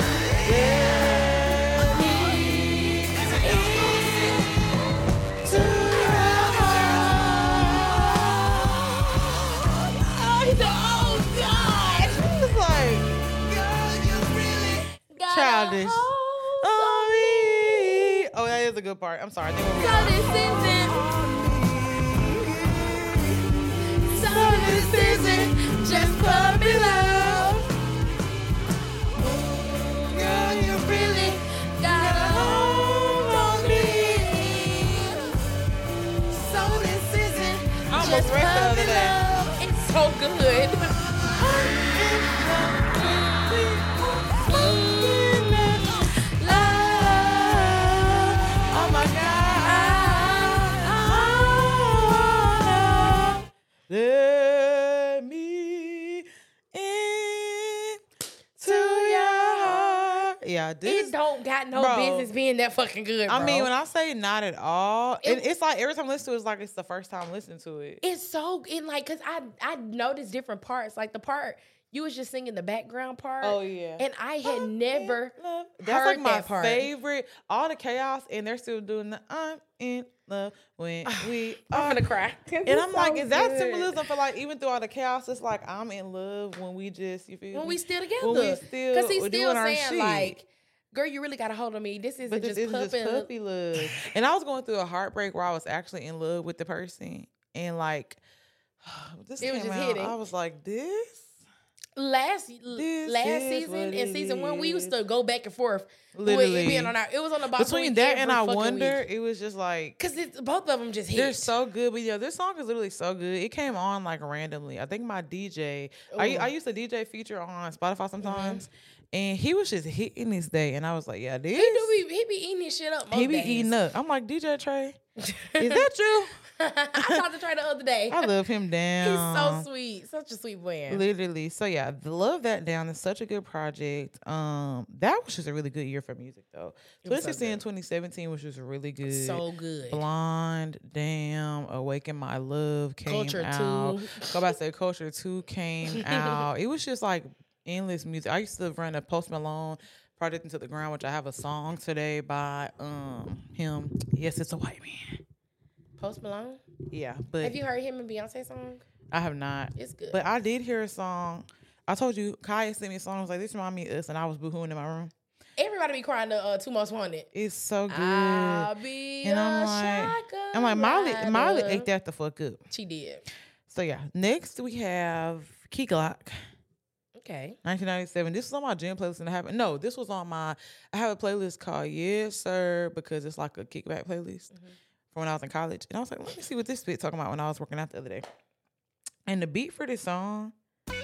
To your heart. Oh, God. It's like Got a childish. hold Oh, me. Oh, that is a good part. I'm sorry. I think we're So this isn't, so this isn't just puppy love. Girl, you really got a hold on me. So this isn't I almost just read that puppy other day. love. It's so good. Oh my God. Let me in to your heart. Yeah, this. It don't got no Bro. business being that fucking good, bro. I mean, when I say not at all, It- it, it's like every time I listen to it, it's like it's the first time listening to it. it's so in like, cause I I noticed different parts. Like the part you was just singing the background part. Oh, yeah. and I had never Love. That's heard like my that part. favorite. All the chaos, and they're still doing the "I'm in love when we I'm are." gonna cry. And I'm like, is that symbolism for like even through all the chaos? It's like I'm in love when we just you feel when me? we still together? When we still Cause he's doing still our saying shit. like, "Girl, you really got a hold of me. This isn't But this just isn't puppy." just puppy love. And I was going through a heartbreak where I was actually in love with the person, and like this It was came just out, hitting. I was like, this Last This last is season what and it season one, we is. used to go back and forth. Literally. With it being on our, it was on the box Between that and I Wonder, it was just like because both of them just hit. they're so good. But yeah, this song is literally so good. It came on like randomly. I think my D J, I, I used to D J feature on Spotify sometimes, mm-hmm. and he was just hitting this day, and I was like, yeah, this. He do be he be eating his shit up. Most he be days. eating up. I'm like, D J Trey, is that you? I talked to Trey the other day. I love him down. He's so sweet, such a sweet boy. Literally. So yeah, the Love That Down is such a good project. Um, that was just a really good year for music though. twenty sixteen and twenty seventeen was just really good. So good. Blonde, Damn, Awaken My Love came Culture out. two. Go back to say Culture two came out. It was just like endless music. I used to run a Post Malone project Into the Ground, which I have a song today by um him. Yes, It's a White Man. Post Malone? Yeah, but have you heard him and Beyonce song? I have not. It's good. But I did hear a song. I told you, Kaya sent me a song. I was like, this reminds me of us, and I was boohooing in my room. Everybody be crying to uh, Two Most Wanted. It's so good. I'll be and a I'm like, shotgun I'm like, Miley, rider. Miley ate that the fuck up. She did. So yeah, next we have Key Glock. Okay. nineteen ninety-seven. This was on my gym playlist and I haven't. No, this was on my. I have a playlist called Yes Sir because it's like a kickback playlist mm-hmm. from when I was in college. And I was like, let me see what this bitch talking about when I was working out the other day. And the beat for this song,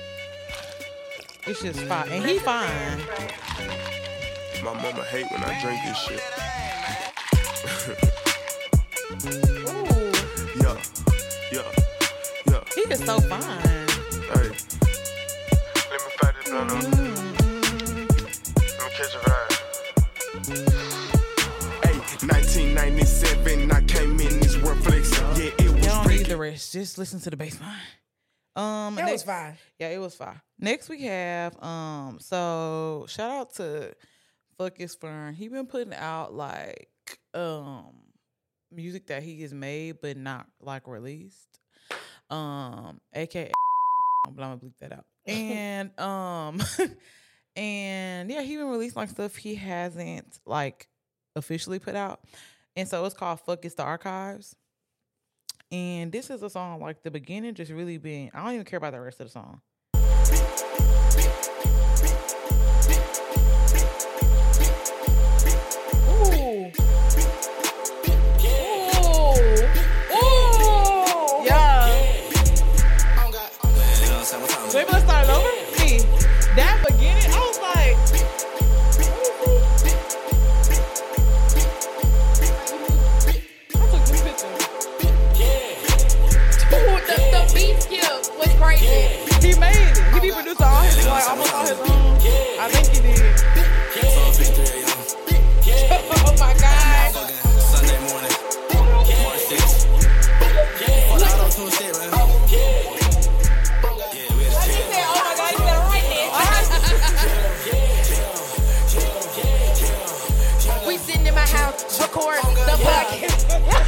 it's just fine. And he fine. My mama hate when I drink this shit. Ooh. Yeah, yeah, yeah. He is so fine. Hey, let me fight this blunt up. Let me catch a vibe. Hey, nineteen ninety-seven, I came in this world flexing. Yeah, it was. You don't need the rest. Just listen to the bass line. Um, that next, was fine. Yeah, it was fine. Next we have um. So shout out to Fuckus Fern. He been putting out like um music that he has made but not like released. Um, A K A but I'm gonna bleep that out. And um, and yeah, he been releasing like stuff he hasn't like officially put out. And so it's called Fuck It's the Archives. And this is a song like the beginning just really being, I don't even care about the rest of the song. Ooh. Ooh. Ooh. Yeah. So maybe let's start it over. See, that beginning, I was like, I took this picture. Ooh, the, the beat skill was crazy. He made it. He be producing all his, like almost all his own. I think he did. Oh my God. Sunday morning, March sixth. Auto tune shit, right? Yeah, we had a He said, oh my God, you better write this. We sitting in my house, record the podcast.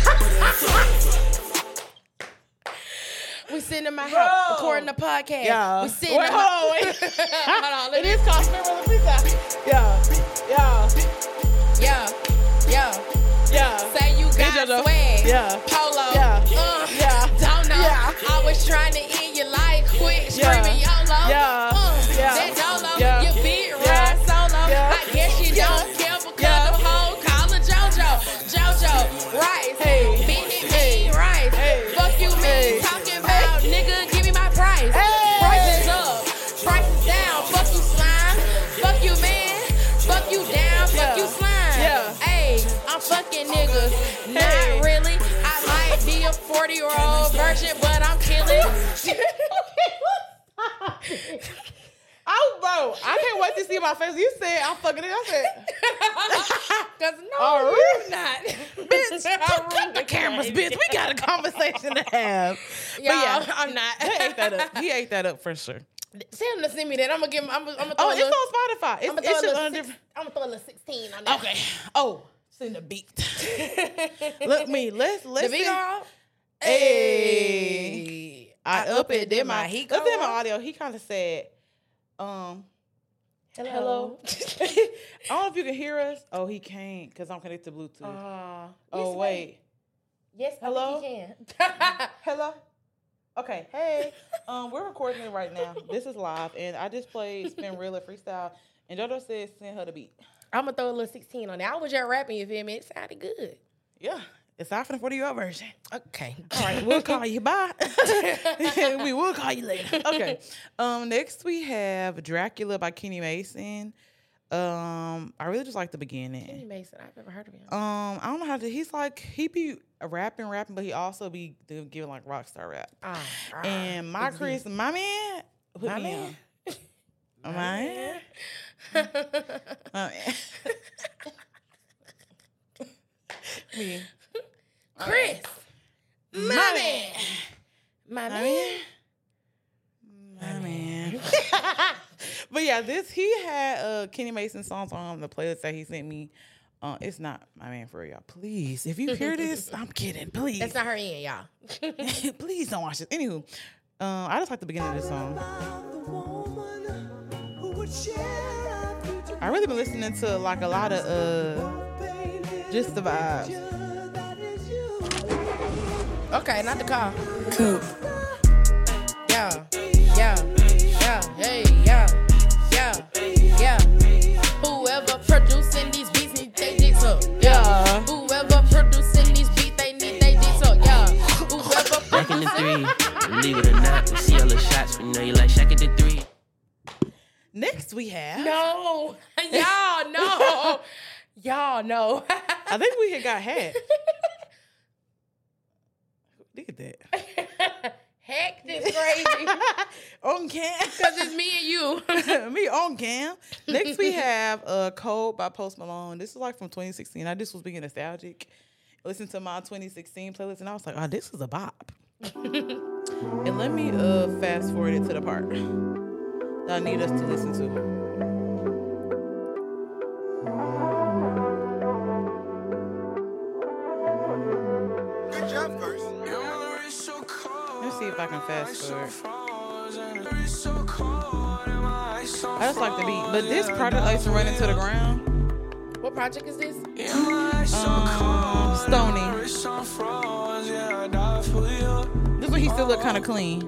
We sitting in my house, Bro. recording the podcast. Yeah. We sitting Wait, in hold my- on, wait. Hold on, let It me- is called Spin Roll the Pizza. Yeah. Yeah. Yeah, yeah. Yeah. Say you got JoJo. swag. Yeah. Polo. Yeah. Uh, Yeah. Don't know. Yeah. Always trying to end your life quick. Yeah. Screaming YOLO. Yeah. Uh, Yeah. That dolo. Yeah. You big Yeah. ride solo. Yeah. I guess you Yeah. don't care because Yeah. the whole call her JoJo. JoJo. Rice. Hey. Big Hey. mean rice. Hey. Fuck you, Hey. me. Talking about nigga, give me my price. Hey. Prices up. Prices down. Fuck you, slime. Fuck you, man. Fuck you down. Fuck Yeah. you, slime. Yeah. Hey, I'm fucking niggas. Hey. Not really. I might be a forty-year-old virgin, but I'm killing. Oh, bro, I can't wait to see my face. You said I'm fucking it. I said, Cause no, All you're right. not. bitch, cut the cameras, bitch. We got a conversation to have. Y'all, But yeah, I'm not. he ate that up. He ate that up for sure. Tell him to send me that. I'm gonna give him. I'm, I'm gonna throw Oh, a it's little. on Spotify. It's, I'm gonna it's throw a just little. on Six, different. I'm gonna throw a little sixteen on that. Okay. Oh, send the beat. Look me. Let's let's. The beat girl. Hey. I up it. Did my heat. Let's hear my audio. He kind of said, um. Hello. I don't know if you can hear us. Oh, he can't because I'm connected to Bluetooth. Uh, oh yes, wait. Yes. Hello? I think he can. Hello. Okay, hey, um, we're recording it right now. This is live, and I just played Spin Real at Freestyle, and JoJo said send her the beat. I'm gonna throw a little sixteen on there. I was just rapping, you feel me? It sounded good. Yeah, it's out for the forty-year-old version. Okay. All right, we'll call you. Bye. We will call you later. Okay. Um, next we have Dracula by Kenny Mason. Um, I really just like the beginning. Kenny Mason, I've never heard of him. Um, I don't know how to. He's like he be rapping, rapping, but he also be giving like rock star rap. Ah, ah, and my Chris, my man, put My me man. on. My man. My man. Me. Chris, My my man. man, my My man. man. My man. But yeah, this he had uh Kenny Mason songs on the playlist that he sent me. Uh, it's not my man for y'all. Please, if you hear this, I'm kidding. Please, That's not her in, y'all. please don't watch this. Anywho, um, I just like the beginning of this song. I really been listening to like a lot of uh, just the vibes. Okay, not the car. Cool. Yeah, yeah, yeah, hey, yeah, yeah, yeah. Whoever producing these beats need they dicks up. Yeah. Whoever producing these beats they need they dicks up. Yeah. Whoever Back in the three, believe it or not, we see all the shots. We know you like Shaq at the three. Next we have. No, y'all no, y'all no. I think we had got had. Look at that. Heck, this crazy. On cam. Cause it's me and you. Me on cam. Next we have uh, Cold by Post Malone. This is like from twenty sixteen. I just was being nostalgic. Listen to my twenty sixteen playlist and I was like, oh, this is a bop. And let me uh, fast forward it to the part that I need us to listen to. Good job, first. Let's see if I can fast forward. I just like the beat. But this project likes to run into the ground. What project is this? Um, Stony. This one he still look kind of clean.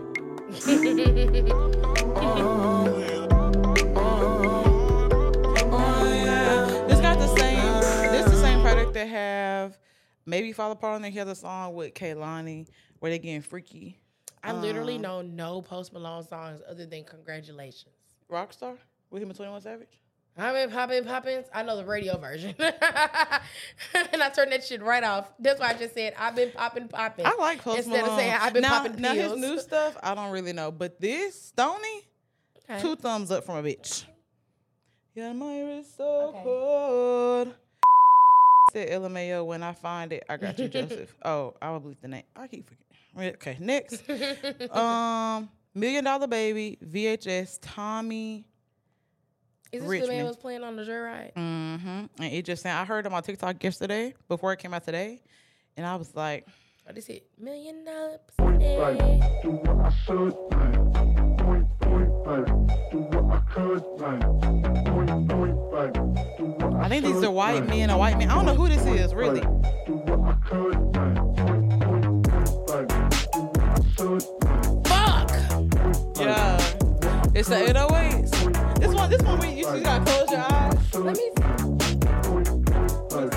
This got the same. This the same product that have Maybe Fall Apart on there. He has a song with Kaylani where they getting freaky. I literally know no Post Malone songs other than Congratulations. Rockstar with him and twenty-one Savage. I've been popping, popping. I know the radio version. And I turned that shit right off. That's why I just said, I've been popping, popping. I like Post Instead Malone. of saying, I've been now, popping now pills. his new stuff, I don't really know. But this, Stony, Okay. two thumbs up from a bitch. Yeah, my wrist so Okay. cold. Said L M A O, when I find it, I got you, Joseph. Oh, I will believe the name. I keep forgetting. Okay, next. um, Million Dollar Baby, V H S, Tommy. Is this the Richmond. man was playing on the joyride? Mm-hmm. And it just sound, I heard him on TikTok yesterday before it came out today. And I was like, Oh, this it. Million dollar Point pussy. blank, do what I should blank. Point, point blank, do what I could blank. Point, point blank, do what I I think these should are white blank. men or white men. I don't know who this is, really. Do what I could blank. Point, point blank, do what I should blank. Fuck! Point blank, Yeah. It's the eight oh eights. This one, this one, where you, you gotta close your eyes. Let me see. point, point blank,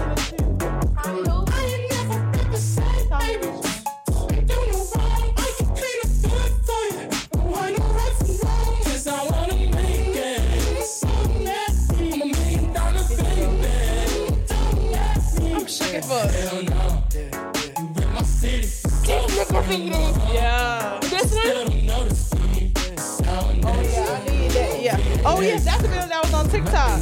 I'm shook as fuck. Yeah. This one? Oh yeah, I need that. Yeah. Oh yeah, that's the video that was on TikTok.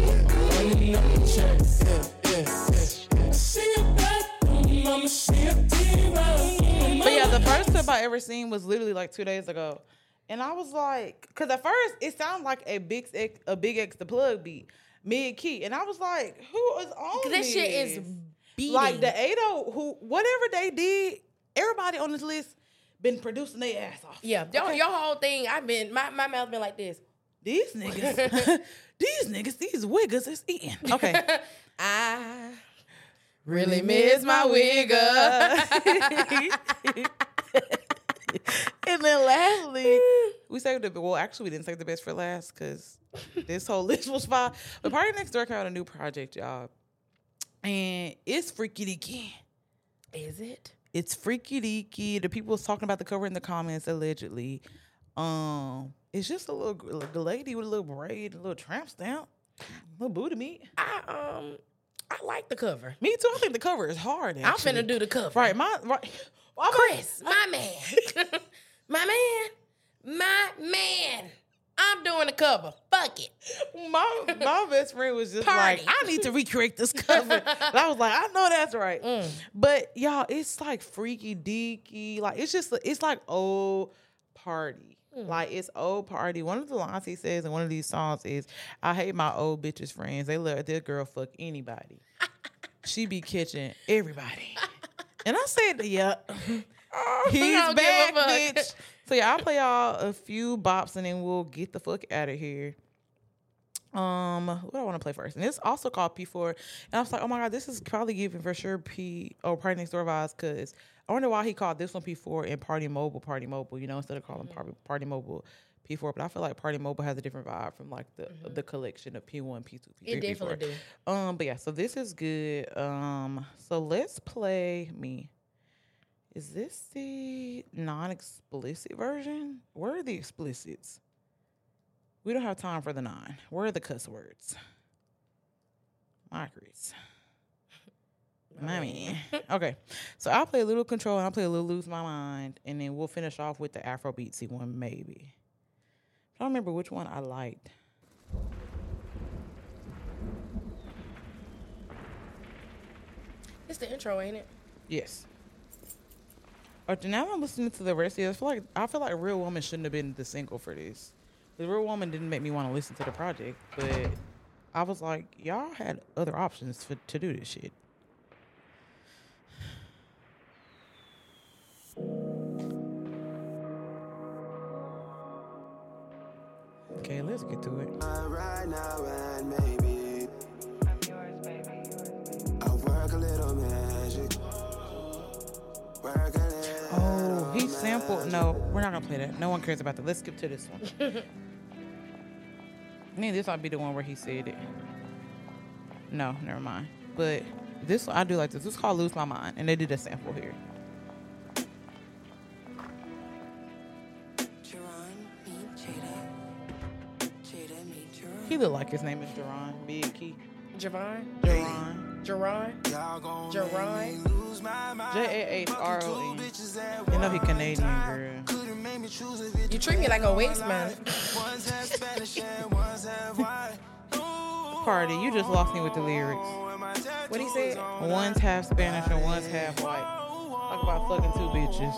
But yeah, the first clip I ever seen was literally like two days ago, and I was like, because at first it sounded like a big X, a Big X the Plug beat, mid key, and I was like, who is on This this? shit is beating. Like the eight oh, who whatever they did, everybody on this list been producing their ass off. Yeah, your, Okay. your whole thing, I've been, my, my mouth been like this. These niggas, these niggas, these wiggers is eating. Okay. I really miss my wigger. lastly, we saved the well. Actually, we didn't save the best for last because this whole list was fine. But Party Next Door came out a new project, y'all, and it's freaky deaky. Is it? It's freaky deaky. The people was talking about the cover in the comments allegedly. Um, it's just a little a lady with a little braid, a little tramp stamp, a little booty meat. I um I like the cover. Me too. I think the cover is hard. Actually. I'm finna do the cover. Right, my right. Well, Chris, my man, my man, my man. I'm doing the cover. Fuck it. My my best friend was just Party. like, I need to recreate this cover. And I was like, I know that's right. Mm. But y'all, it's like freaky deaky. Like it's just it's like old party. Mm. Like it's old party. One of the lines he says in one of these songs is, I hate my old bitches friends. They let their girl fuck anybody. She be catching everybody. And I said, yeah. Oh, He's don't back, give a fuck. bitch. So yeah, I'll play y'all a few bops and then we'll get the fuck out of here. Um, what do I want to play first? And it's also called P four. And I was like, oh my God, this is probably giving for sure P or Party Next Door vibes, because I wonder why he called this one P four and Party Mobile Party Mobile, you know, instead of calling mm-hmm. Party, Party Mobile P four. But I feel like Party Mobile has a different vibe from like the mm-hmm. the collection of P one, P two, P three, it definitely P four. do. Um, but yeah, so this is good. Um, so let's play me. Is this the non-explicit version? Where are the explicits? We don't have time for the nine. Where are the cuss words? Margaret. Mommy. Okay. So I'll play a little Control and I'll play a little Lose My Mind. And then we'll finish off with the Afrobeatsy one, maybe. I don't remember which one I liked. It's the intro, ain't it? Yes. Or now I'm listening to the rest of it. I feel like I feel like Real Woman shouldn't have been the single for this. The Real Woman didn't make me want to listen to the project, but I was like, y'all had other options for, to do this shit. Okay, let's get to it. Right now and maybe I'm yours, baby. I work a little magic. Work a little. Oh, he sampled. No, we're not gonna play that. No one cares about that. Let's skip to this one. I mean, this might be the one where he said it. No, never mind. But this one, I do like this. This is called Lose My Mind, and they did a sample here. He look like his name is Jerron. Big Key. Javon? Jerron. Jerron? Jerron? J A H R O N. You know he Canadian, girl. You treat me like a waste man. Party, you just lost me with the lyrics. What he said? One's half Spanish and one's half white. Talk about fucking two bitches.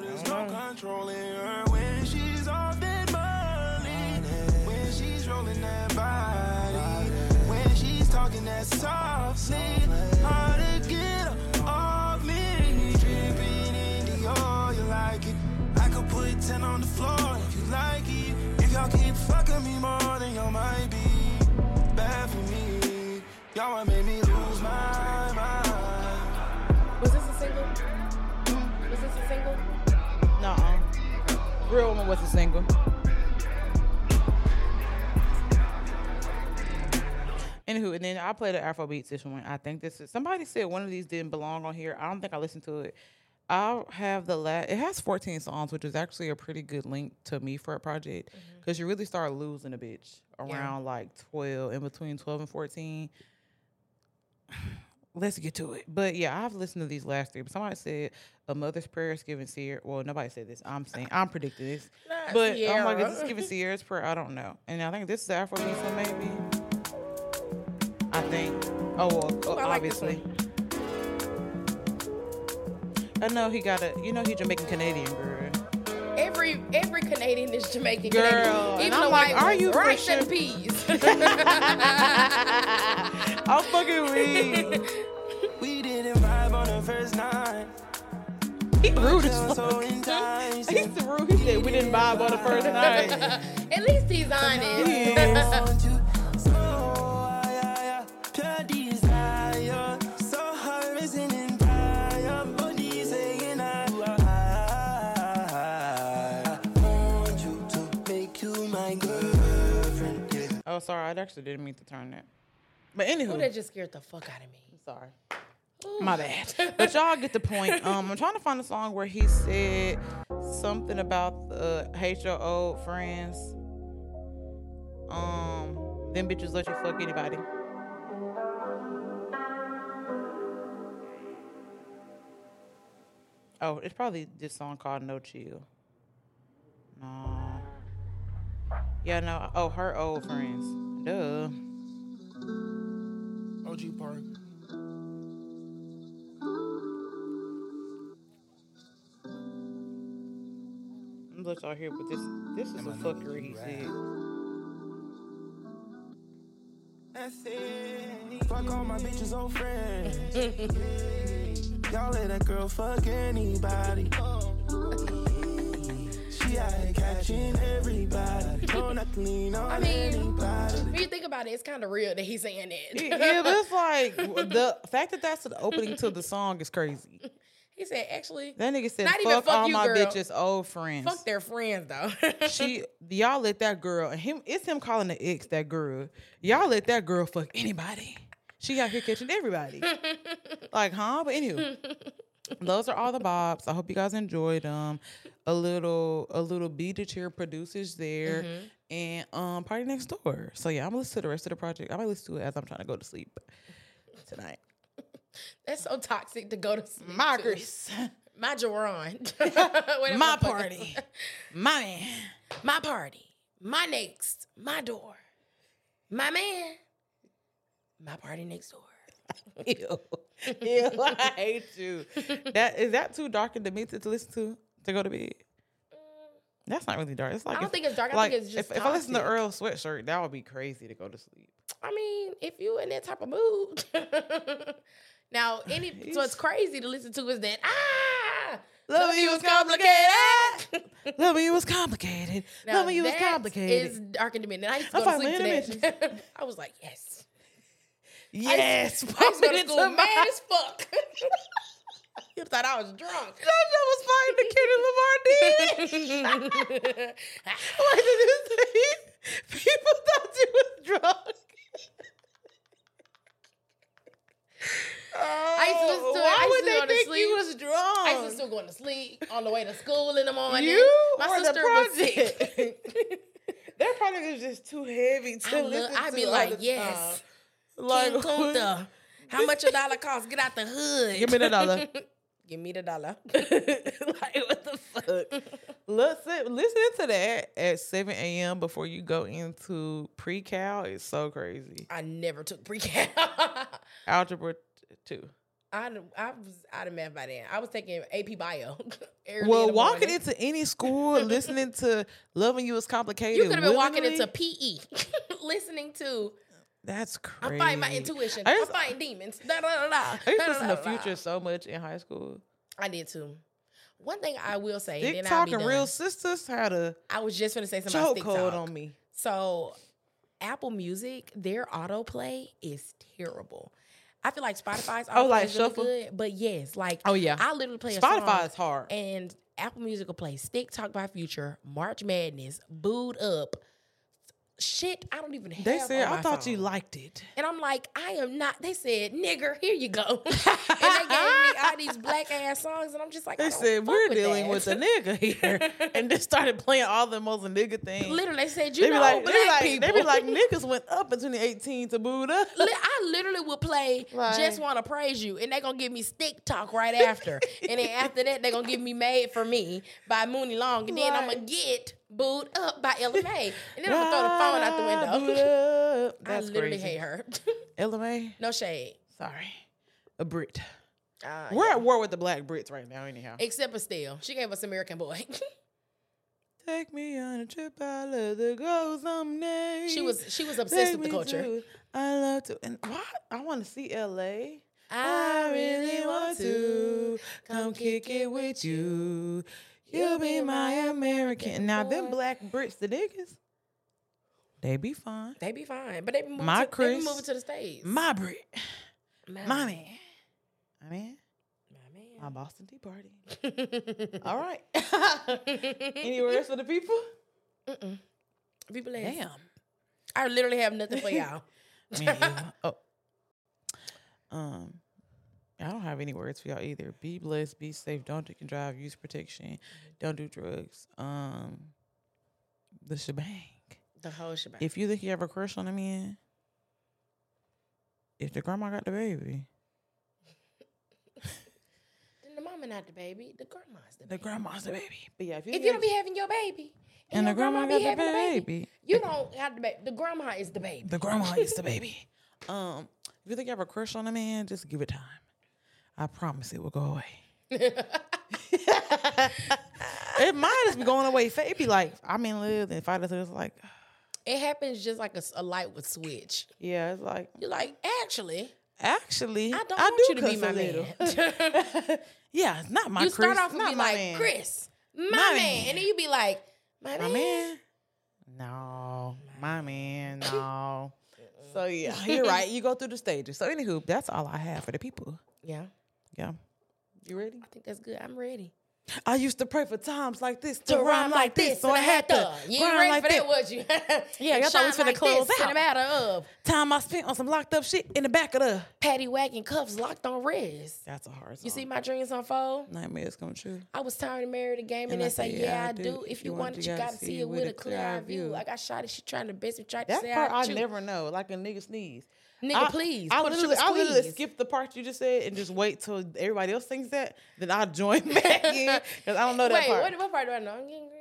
When she's off that money, when she's rolling that body, when she's talking that softly, hard to get her off me. Dripping in the oil, you like it. I could put ten on the floor if you like it. If y'all keep fucking me more, then y'all might be bad for me. Y'all want make me lose my mind. Was this a single? Was this a single? Nuh-uh. Real Woman was a single. Anywho, and then I played the Afrobeats this one. I think this is, somebody said one of these didn't belong on here. I don't think I listened to it. I'll have the last, it has fourteen songs, which is actually a pretty good link to me for a project, because mm-hmm. you really start losing a bitch around yeah. like twelve, in between twelve and fourteen. Let's get to it. But yeah, I've listened to these last three. But somebody said A Mother's Prayer is giving Sierra. Well, nobody said this. I'm saying, I'm predicting this. Not but Sierra. I'm like, is this giving Sierra's prayer? I don't know. And I think this is the Afrobeats one, maybe. I think. Oh, well, oh, I like obviously. I know he got a, you know, he Jamaican Canadian, girl. Every every Canadian is Jamaican girl, Canadian. Even the like, white are ones. you rice Christian? and peas. I'm fucking weak. We didn't vibe on the first night. He rude as fuck. He's rude. He said we didn't vibe on the first night. At least he's honest. He is. Oh, sorry. I actually didn't mean to turn that. But anywho. Oh, that just scared the fuck out of me. I'm sorry. Ooh. My bad. But y'all get the point. Um, I'm trying to find a song where he said something about the hate your old friends. Um, them bitches let you fuck anybody. Oh, it's probably this song called No Chill. No. Yeah, no. Oh, her old friends. Duh. O G Park. I'm gonna let y'all hear, but this this is some fuckery he said. That's it. Fuck all my bitches old friends. Y'all let that girl fuck anybody. She out here catching everybody. Don't not lean on I mean, anybody. when you think about it, it's kind of real that he's saying that. Yeah, but it's like the fact that that's the opening to the song is crazy. He said, actually, That nigga said, not fuck, even fuck all you, my girl. bitches old friends. Fuck their friends, though. She, y'all let that girl, and him, it's him calling the ex that girl. Y'all let that girl fuck anybody. She out here catching everybody. Like, huh? But anyway, those are all the bops. I hope you guys enjoyed them. A little, a little beat to cheer producers there, Mhm. and um, Party Next Door. So yeah, I'm gonna listen to the rest of the project. I might listen to it as I'm trying to go to sleep tonight. That's so toxic to go to sleep. My to. Chris. My Jerron. My party. My man. My party. My next. My door. My man. My party next door. Ew. Ew, I hate you. That is that too dark and demented to listen to to go to bed? That's not really dark. It's like I don't if, think it's dark. I like, think it's just if, if I listen to toxic. Earl Sweatshirt, that would be crazy to go to sleep. I mean, if you in that type of mood. Now, any so what's crazy to listen to is that ah, Loving you was complicated. Loving you was complicated. Now, Loving you was that complicated. is dark and demented. I used to I'm go to finally sleep to that. I was like, yes. Yes. I used, I used to go to put it school to mad my- as fuck. You thought I was drunk. That was fighting the Kendrick Lamar did. Why did you say people thought you was drunk? I used to listen to it. Why I used would to go they to think sleep. you was drunk? I used to still going to sleep on the way to school in the morning. You My or the sister was project? sick. That project is just too heavy to I listen look, to. I'd be all like, the yes. time. Like, King Kunta, how much a dollar cost? Get out the hood. Give me the dollar. Give me the dollar. Like, what the fuck? Listen, listening to that at seven a.m. before you go into pre-cal is so crazy. I never took pre-cal. Algebra t- two. I, I was out of math by then. I was taking A P Bio. early Well, in the walking morning. into any school, listening to "Loving You Is Complicated," You could have been walking willingly, into P E, listening to. That's crazy. I'm fighting my intuition. I I'm used, fighting demons. Da, da, da, da. I used to Da, listen da, to da, da. Future so much in high school. I did too. One thing I will say, and then I'll TikTok be and done. Real Sisters had a I was just gonna say something about chokehold TikTok. on me. So, Apple Music, their autoplay is terrible. I feel like Spotify's autoplay Oh, like is really shuffle? good, but yes, like Oh, yeah. I literally play a Spotify song, is hard. and Apple Music will play "Stick Talk" by Future, March Madness, "Booed Up." Shit, I don't even have. They said, on I my thought phone. you liked it. And I'm like, I am not. They said, nigger, here you go. And they gave me all these black ass songs, and I'm just like, I They don't said, fuck we're with dealing that. with a nigga here. And just started playing all the most nigga things. Literally, they said, you They know, be like, black they be like, people. they be like, niggas went up in twenty eighteen to boot up. Li- I literally will play Like- "Just Wanna Praise You," and they gonna give me "Stick Talk" right after, and then after that they gonna give me "Made for Me" by Mooney Long, and then I'm Right. gonna get "Booed Up" by Ella May, and then I'm gonna throw the phone out the Ride, window. boot up. I That's literally crazy. hate her. Ella May, No shade. sorry, a Brit. Uh, We're yeah. at war with the black Brits right now, anyhow. Except for Steel, she gave us "American Boy." Take me on a trip, I love to go someday. she was she was obsessed Take with the me culture. to- I love to. And what? I want to see L A. I really want to come kick it with you. You'll be my American. Now, them black Brits, the niggas, they be fine. They be fine, but they be moving, My to, they be Chris, moving to the States. My Brit. My My man. My man. My man. My Boston Tea Party. All right. Any words for the people? Mm-mm. People ask. Damn. I literally have nothing for y'all. Me either. Oh. Um, I don't have any words for y'all either. Be blessed, be safe, don't drink and drive, use protection, don't do drugs. Um, the shebang. The whole shebang. If you think you have a crush on a man, if the grandma got the baby, then the mama not the baby, the grandma's the baby. the grandma's the baby. But yeah, if you, If you don't be having your baby, and, and your the grandma grandma got be the having baby, the baby, you don't have the baby. The grandma is the baby. the grandma is the baby. Um, if you think you have a crush on a man, just give it time. I promise it will go away. It might just be going away. It be like, I'm in love, and five it's like, It happens just like a, a light would switch. yeah, it's like, You're like, actually, actually, I don't I want do you to be cuss my a little. man. Yeah, it's not my You Chris. start off and not be my like, man. Chris, my, My man. man. And then you be like, my, My man. man? No, my man, no. So yeah, you're right. You go through the stages. So anywho, that's all I have for the people. Yeah, Yeah. You ready? I think that's good. I'm ready. I used to pray for times like this To rhyme like this, so I had to. You ain't rhyme ready like for that, that. was you? Yeah, y'all thought we was Shine finna like close this in out. the matter of Time I spent on some locked up shit in the back of the. paddy wagon cuffs locked on wrist. That's a hard song. You see my dreams unfold? Nightmares come true. I was tired of married a game, and And they I say, say, yeah, I do. If you want it, you gotta see it with a clear eye view. I got shot, she trying to best me, tried to That say part I I chew. never know. Like a nigga sneeze. Nigga, I- please. I put a literally, sugar I literally squeeze. skip the part you just said and just wait till everybody else sings that. Then I'll join back in because I don't know that Wait, part. what, what part do I know? I'm getting green.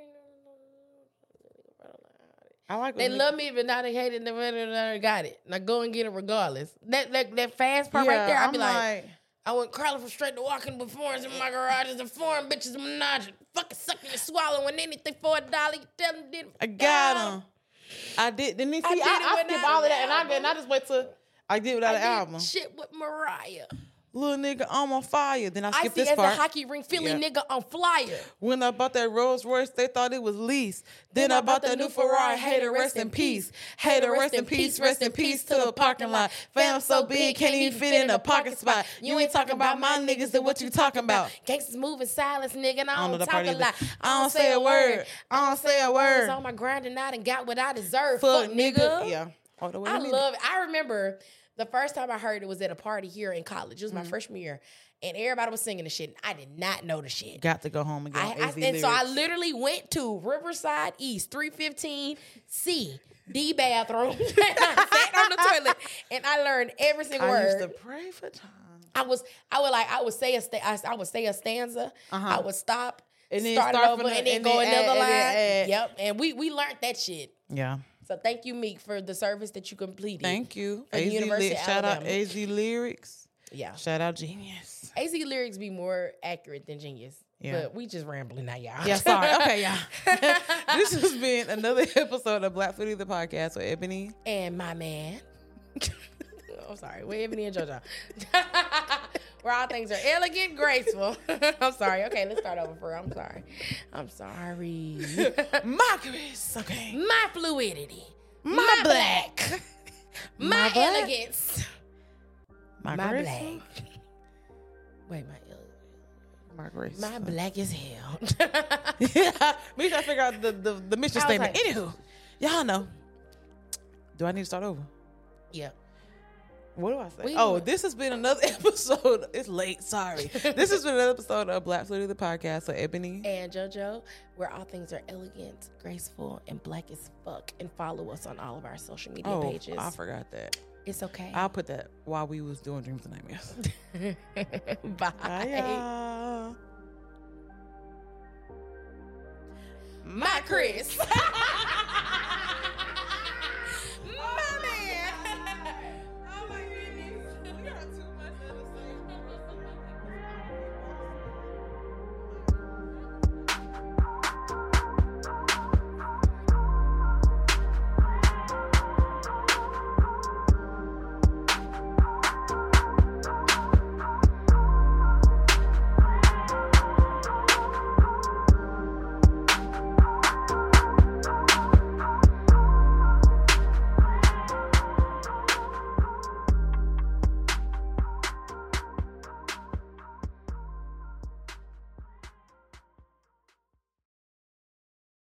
I like They when love me, but now they hate it. Never got it. Now go and get it regardless. That that, that fast part right Yeah, there, I'll I'm be like, like, I went crawling from straight to walking before in my garage. The foreign bitches menage, fucking sucking and swallowing anything for a dollar. You tell them didn't. I got him. I did. Then see, I, I did it I, I without skip all of an that, and I, album. and I just wait till I did without I an did album. shit with Mariah. Little nigga, I'm on fire. Then I I skip see this as part. a hockey ring Philly Yeah. nigga on flyer. When I bought that Rolls Royce, they thought it was lease. Then, I bought that new Ferrari. Hater, rest in peace. Hater, rest in peace. Rest in peace to the parking lot. Fam so big, can't even fit in a parking spot. You ain't talking about my niggas, then what you talking about? Gangsters moving silence, nigga, and I I don't know don't that talk part a either. lot. I don't say a word. I don't say a I was word. on my grind and I done got what I deserve. Fuck, Fuck, nigga. Yeah. Oh, the way I you mean love it. I remember the first time I heard it was at a party here in college. It was my Mm-hmm. freshman year. And everybody was singing the shit. And I did not know the shit. Got to go home again. I, I, and so I literally went to Riverside East, three fifteen C, D bathroom. And I sat on the toilet and I learned every single I word. used to pray for time. I was, I would like, I would say a, sta- I, I would say a stanza. Uh-huh. I would stop, And then start, start it over, from the- and then and go then another add- and line. then add. Yep, and we we learned that shit. Yeah. So thank you, Meek, for the service that you completed. Thank you. For the A Z University Ly- of shout out Alabama. A Z Lyrics. Yeah, Shout out Genius. A Z lyrics be more accurate than Genius. Yeah. But we just rambling now, y'all. Yeah, sorry. Okay, yeah. This has been another episode of Black Footy, the podcast with Ebony. And my man. I'm sorry. With Ebony and JoJo. Where all things are elegant, graceful. I'm sorry. Okay, let's start over for real. I'm sorry. I'm sorry. My Chris. Okay. My fluidity. My My, black. black. My My, black? elegance. My, My Chris. black. Wait, my elegance. My Grace. My black as hell. Yeah. We trying to figure out the, the, the mission I was statement. like- Anywho, y'all know. Do I need to start over? Yeah. What do I say? We- oh, this has been another episode. It's late. Sorry. This has been another episode of Black Fluidity, the podcast with Ebony. And JoJo, where all things are elegant, graceful, and black as fuck. And follow us on all of our social media Oh, pages. I forgot that. It's okay. I'll put that while we was doing Dreams and Nightmares. Bye. Bye, y'all. My Chris.